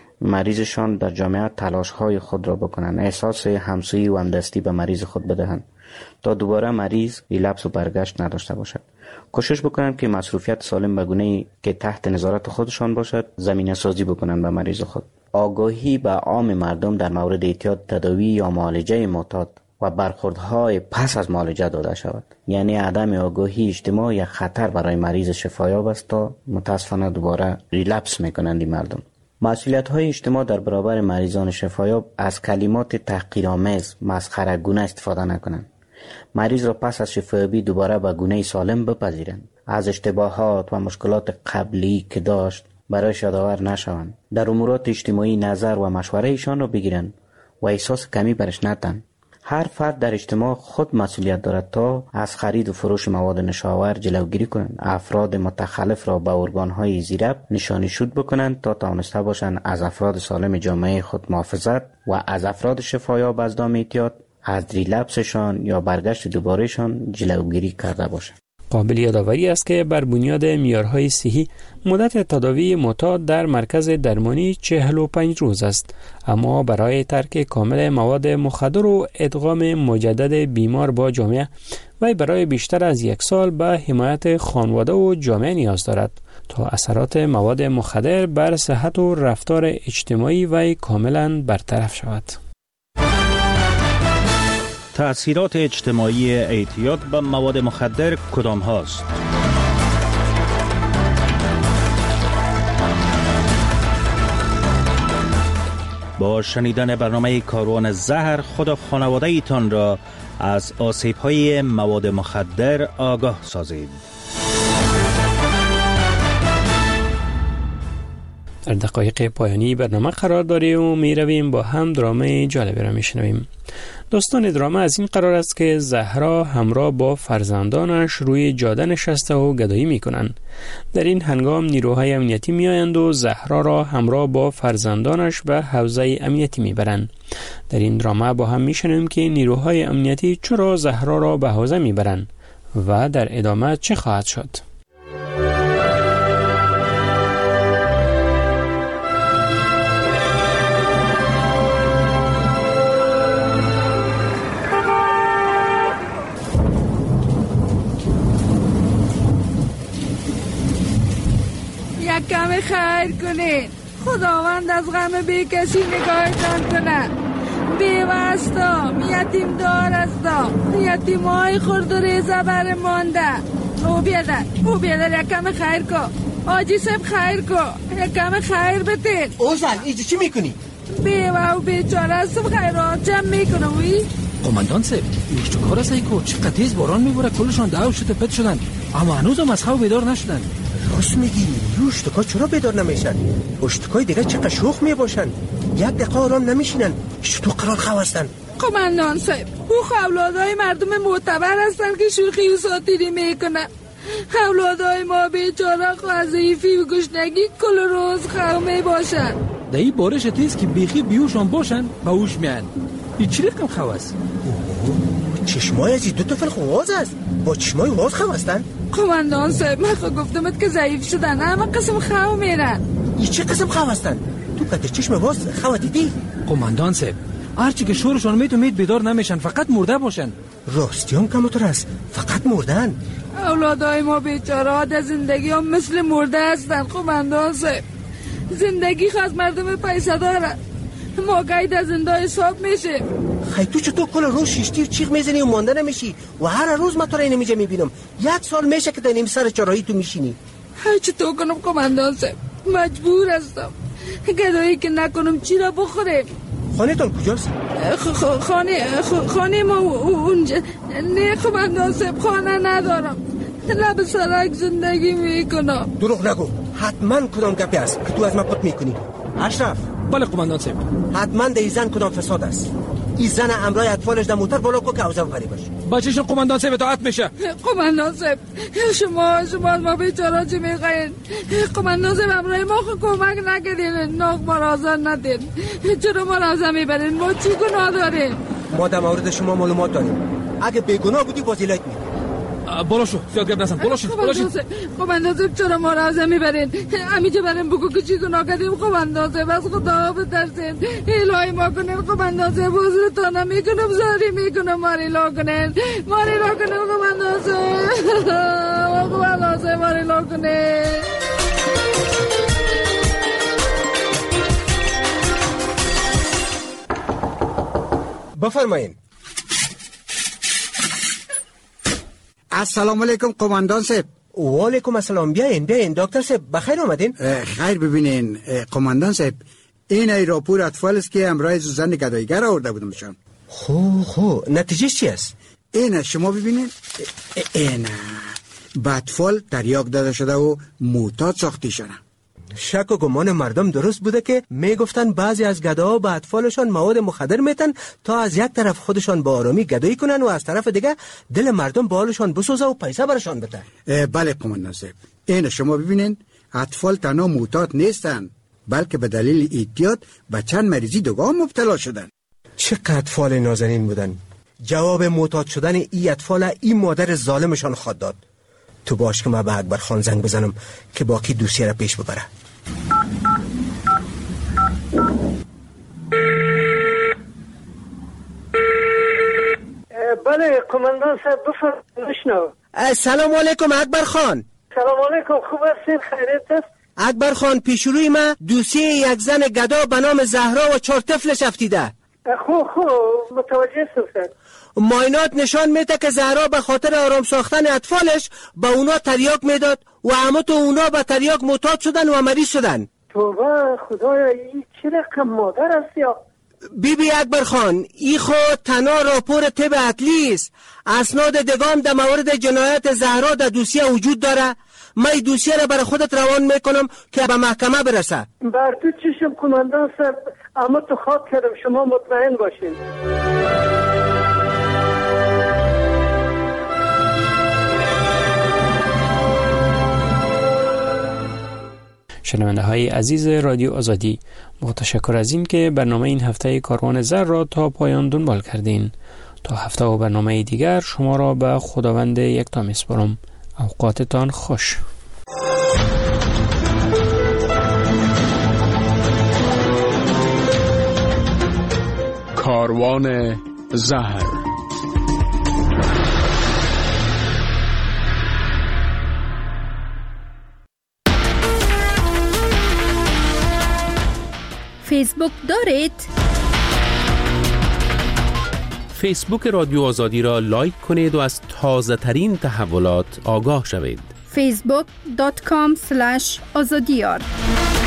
مریضشان در جامعه تلاش‌های خود را بکنند، احساس همسویی و همدستی به مریض خود بدهند تا دوباره مریض ریلپس و برگشت نداشته باشد. کوشش بکنند که مصروفیت سالم به گونه‌ای که تحت نظارت خودشان باشد زمینه سازی بکنند به مریض خود. آگاهی به عام مردم در مورد اعتیاد، تداوی یا معالجه معتاد و برخوردهای پس از معالجه داده شود. یعنی عدم آگاهی اجتماع یک خطر برای مریض شفایاب است تا متاسفانه دوباره ریلپس میکنند این مردم. مسئولیت های اجتماع در برابر مریضان شفایاب از کلمات تحقیرآمیز، مسخره‌گونه استفاده نکنند. مریض را پس از شفایابی دوباره به گونه سالم بپذیرند. از اشتباهات و مشکلات قبلی که داشت برایش یادآور نشوند. در امورات اجتماعی نظر و مشوره ایشان را بگیرند و احساس کمی برش ندهند. هر فرد در اجتماع خود مسئولیت دارد تا از خرید و فروش مواد نشاور جلوگیری کنند. افراد متخلف را به ارگان‌های زیرب نشانی شود بکنند تا توانسته باشند از افراد سالم جامعه خود محافظت و از افراد شفایاب از دام اعتیاد، از ریلپسشان یا برگشت دوبارهشان جلوگیری کرده باشند. قابل یادآوری است که بر بنیاد معیارهای صحی مدت تداوی معتاد در مرکز درمانی 45 روز است، اما برای ترک کامل مواد مخدر و ادغام مجدد بیمار با جامعه و برای بیشتر از 1 سال به حمایت خانواده و جامعه نیاز دارد تا اثرات مواد مخدر بر صحت و رفتار اجتماعی و کاملا برطرف شود. تأثیرات اجتماعی اعتیاد به مواد مخدر کدام هاست؟ با شنیدن برنامه کاروان زهر خدا خانواده ایتان را از آسیب‌های مواد مخدر آگاه سازید. در دقایق پایانی برنامه قرار داریم و می رویم با هم درامه جالبی را می شنویم. داستان درامه از این قرار است که زهرا همراه با فرزندانش روی جاده نشسته و گدایی می کنند. در این هنگام نیروهای امنیتی می آیند و زهرا را همراه با فرزندانش به حوزه امنیتی می برند. در این درامه با هم می شنویم که نیروهای امنیتی چرا زهرا را به حوزه می برند و در ادامه چه خواهد شد. کم خیر کنید. خداوند از غم بی کسی نگاهتان کنه. بیوستا یتیم دار استا، یتیم های خورد و ریزه بر مانده. او بیادر یک کم خیر کن. آجی سب خیر کن، یک کم خیر بتید. اوزن ایجا چی میکنی؟ بیوه و بیچاره سب خیرات جمع میکنم وی. قماندان سب ایشتو کار است ایکو چقدر تیز باران میبوره کلشان دعو شده پت شدن اما هنوز هم از خواب بیدار نشدن. راست میگی اشتکا چرا بیدار نمیشن؟ اشتکای دیگه چقدر شوخ میباشن، یک دقیقه آرام نمیشینن. تو قرار خواه هستن. قماندان صاحب او اولادای مردم معتبر هستن که شوخی و ساتیری میکنن. اولادای ما بیچاره خواه ضعیفی و گشنگی کل روز خواه میباشن. در این بارش تیز که بیخی بیوشان باشن با اوش میان. این چی رقم خواه است؟ چشمای از این دو تا فلق واز است. با چشمای واز خواه هستن؟ قماندان صاحب من خواه گفتمت که ضعیف شدن اما قسم خواه میرن. این چه قسم خواه هستن؟ تو کده چشم واز خواه دیدی؟ قماندان صاحب هرچی که شورشان میتونید بیدار نمیشن، فقط مرده باشن. راستیان کمتر است، فقط مردن. اولادای ما بیچاره در زندگی هم مثل مرده هستن. قماندان صاحب زندگی خواست مردم پیسه داره، ما گاهی در زنده حساب میشه. خیلی تو چطور کل روز شیشتی و چیغ میزنی و مانده نمیشی و هر روز من تو را اینجا میبینم. 1 سال میشه که در این سر چراهی تو میشینی. چطور کنم قماندان صاحب؟ مجبور هستم. گدایی که نکنم چی را بخوریم. خانه تان کجاست؟ خانه ما اونجا. نه قماندان صاحب خانه ندارم، لب سرک زندگی میکنم. دروغ نگو، حتما کدام گپی است که تو از من پت میکنی. اشرف. بله قماندان صاحب. حتما در این زن کدام فساد است. این زن امرای اطفالش در موتر بالا کو که اوزا غریبش. بچه‌شون قماندان صاحب اطاعت میشه. قماندان صاحب شما ما بیچاره چی میخواین؟ قماندان صاحب امرای ما کمک نکردین، ناک ما را آزار ندین. چرا ما را آزار میبرین؟ ما چی گناه داریم؟ ما در مورد شما معلومات داریم. اگه بیگناه بودی بازیلایت میکنی. بالا شو زیاد گپ نزن. بالا شو. قماندان صاحب چرا ما را آزار میبرین؟ همیشه بریم بگو که چی گناه کردیم. قماندان صاحب از خدا بترسین، الهی ما کنین. قماندان صاحب حضورتان نمیکنم، زاری میکنم، ماری لا کنین قماندان صاحب. قماندان صاحب ماری لا کنین. بفرمایین. السلام علیکم قماندان صاحب. و علیکم السلام. بیاین دکتر صاحب بخیر آمدین. خیر. ببینین قماندان صاحب این ای راپور اطفال است که امرای زن گدایگر آورده بودمشان. خو نتیجه چی است؟ این شما ببینین. این به اطفال تریاک داده شده و معتاد ساخته شده. شک و گمان مردم درست بوده که میگفتن بعضی از گداها به اطفالشان مواد مخدر میتن تا از یک طرف خودشان با آرامی گدایی کنن و از طرف دیگه دل مردم به حالشان بسوزه و پیسه برشان بده. بله قماندان صاحب این شما ببینین اطفال تنها معتاد نیستن بلکه به دلیل اعتیاد به چند مریضی دیگه مبتلا شدن. چقدر اطفال نازنین بودن. جواب معتاد شدن ای اطفال این مادر ظالمشان خود داد. تو باش که ما به اکبر خان زنگ بزنم که باقی دوسیه را پیش ببره. بله قماندان صاحب بفرمایید. سلام علیکم اکبر خان. سلام علیکم، خوب هستین؟ خیریت است؟ اکبر خان پیشروی ما دوسیه یک زن گدا به نام زهرا و 4 طفلش افتیده. خوب متوجه شدم. ماینات نشان میده که زهرا به خاطر آرام ساختن اطفالش به اونا تریاک میداد و عمت اونا به تریاک معتاد شدن و مریض شدن. توبه خدایا این چه رقم مادر است یا بیبی اکبر خان، ای خود تنها راپور طب اصلی است. اسناد دگام در مورد جنایت زهرا در دوسیه وجود داره. من دوسیه را برای خودت روان میکنم که به محکمه برسه. بر تو چشم کماندان صاحب، اما تو خواب کردم، شما مطمئن باشین. شنونده های عزیز رادیو آزادی، متشکر از این که برنامه این هفته کاروان زر را تا پایان دنبال کردین. تا هفته و برنامه دیگر شما را به خداوند یکتا میسپارم. اوقاتتان خوش. کاروان زهر. فیسبوک دارید؟ فیسبوک رادیو آزادی را لایک کنید و از تازه ترین تحولات آگاه شوید. facebook.com/azadiyar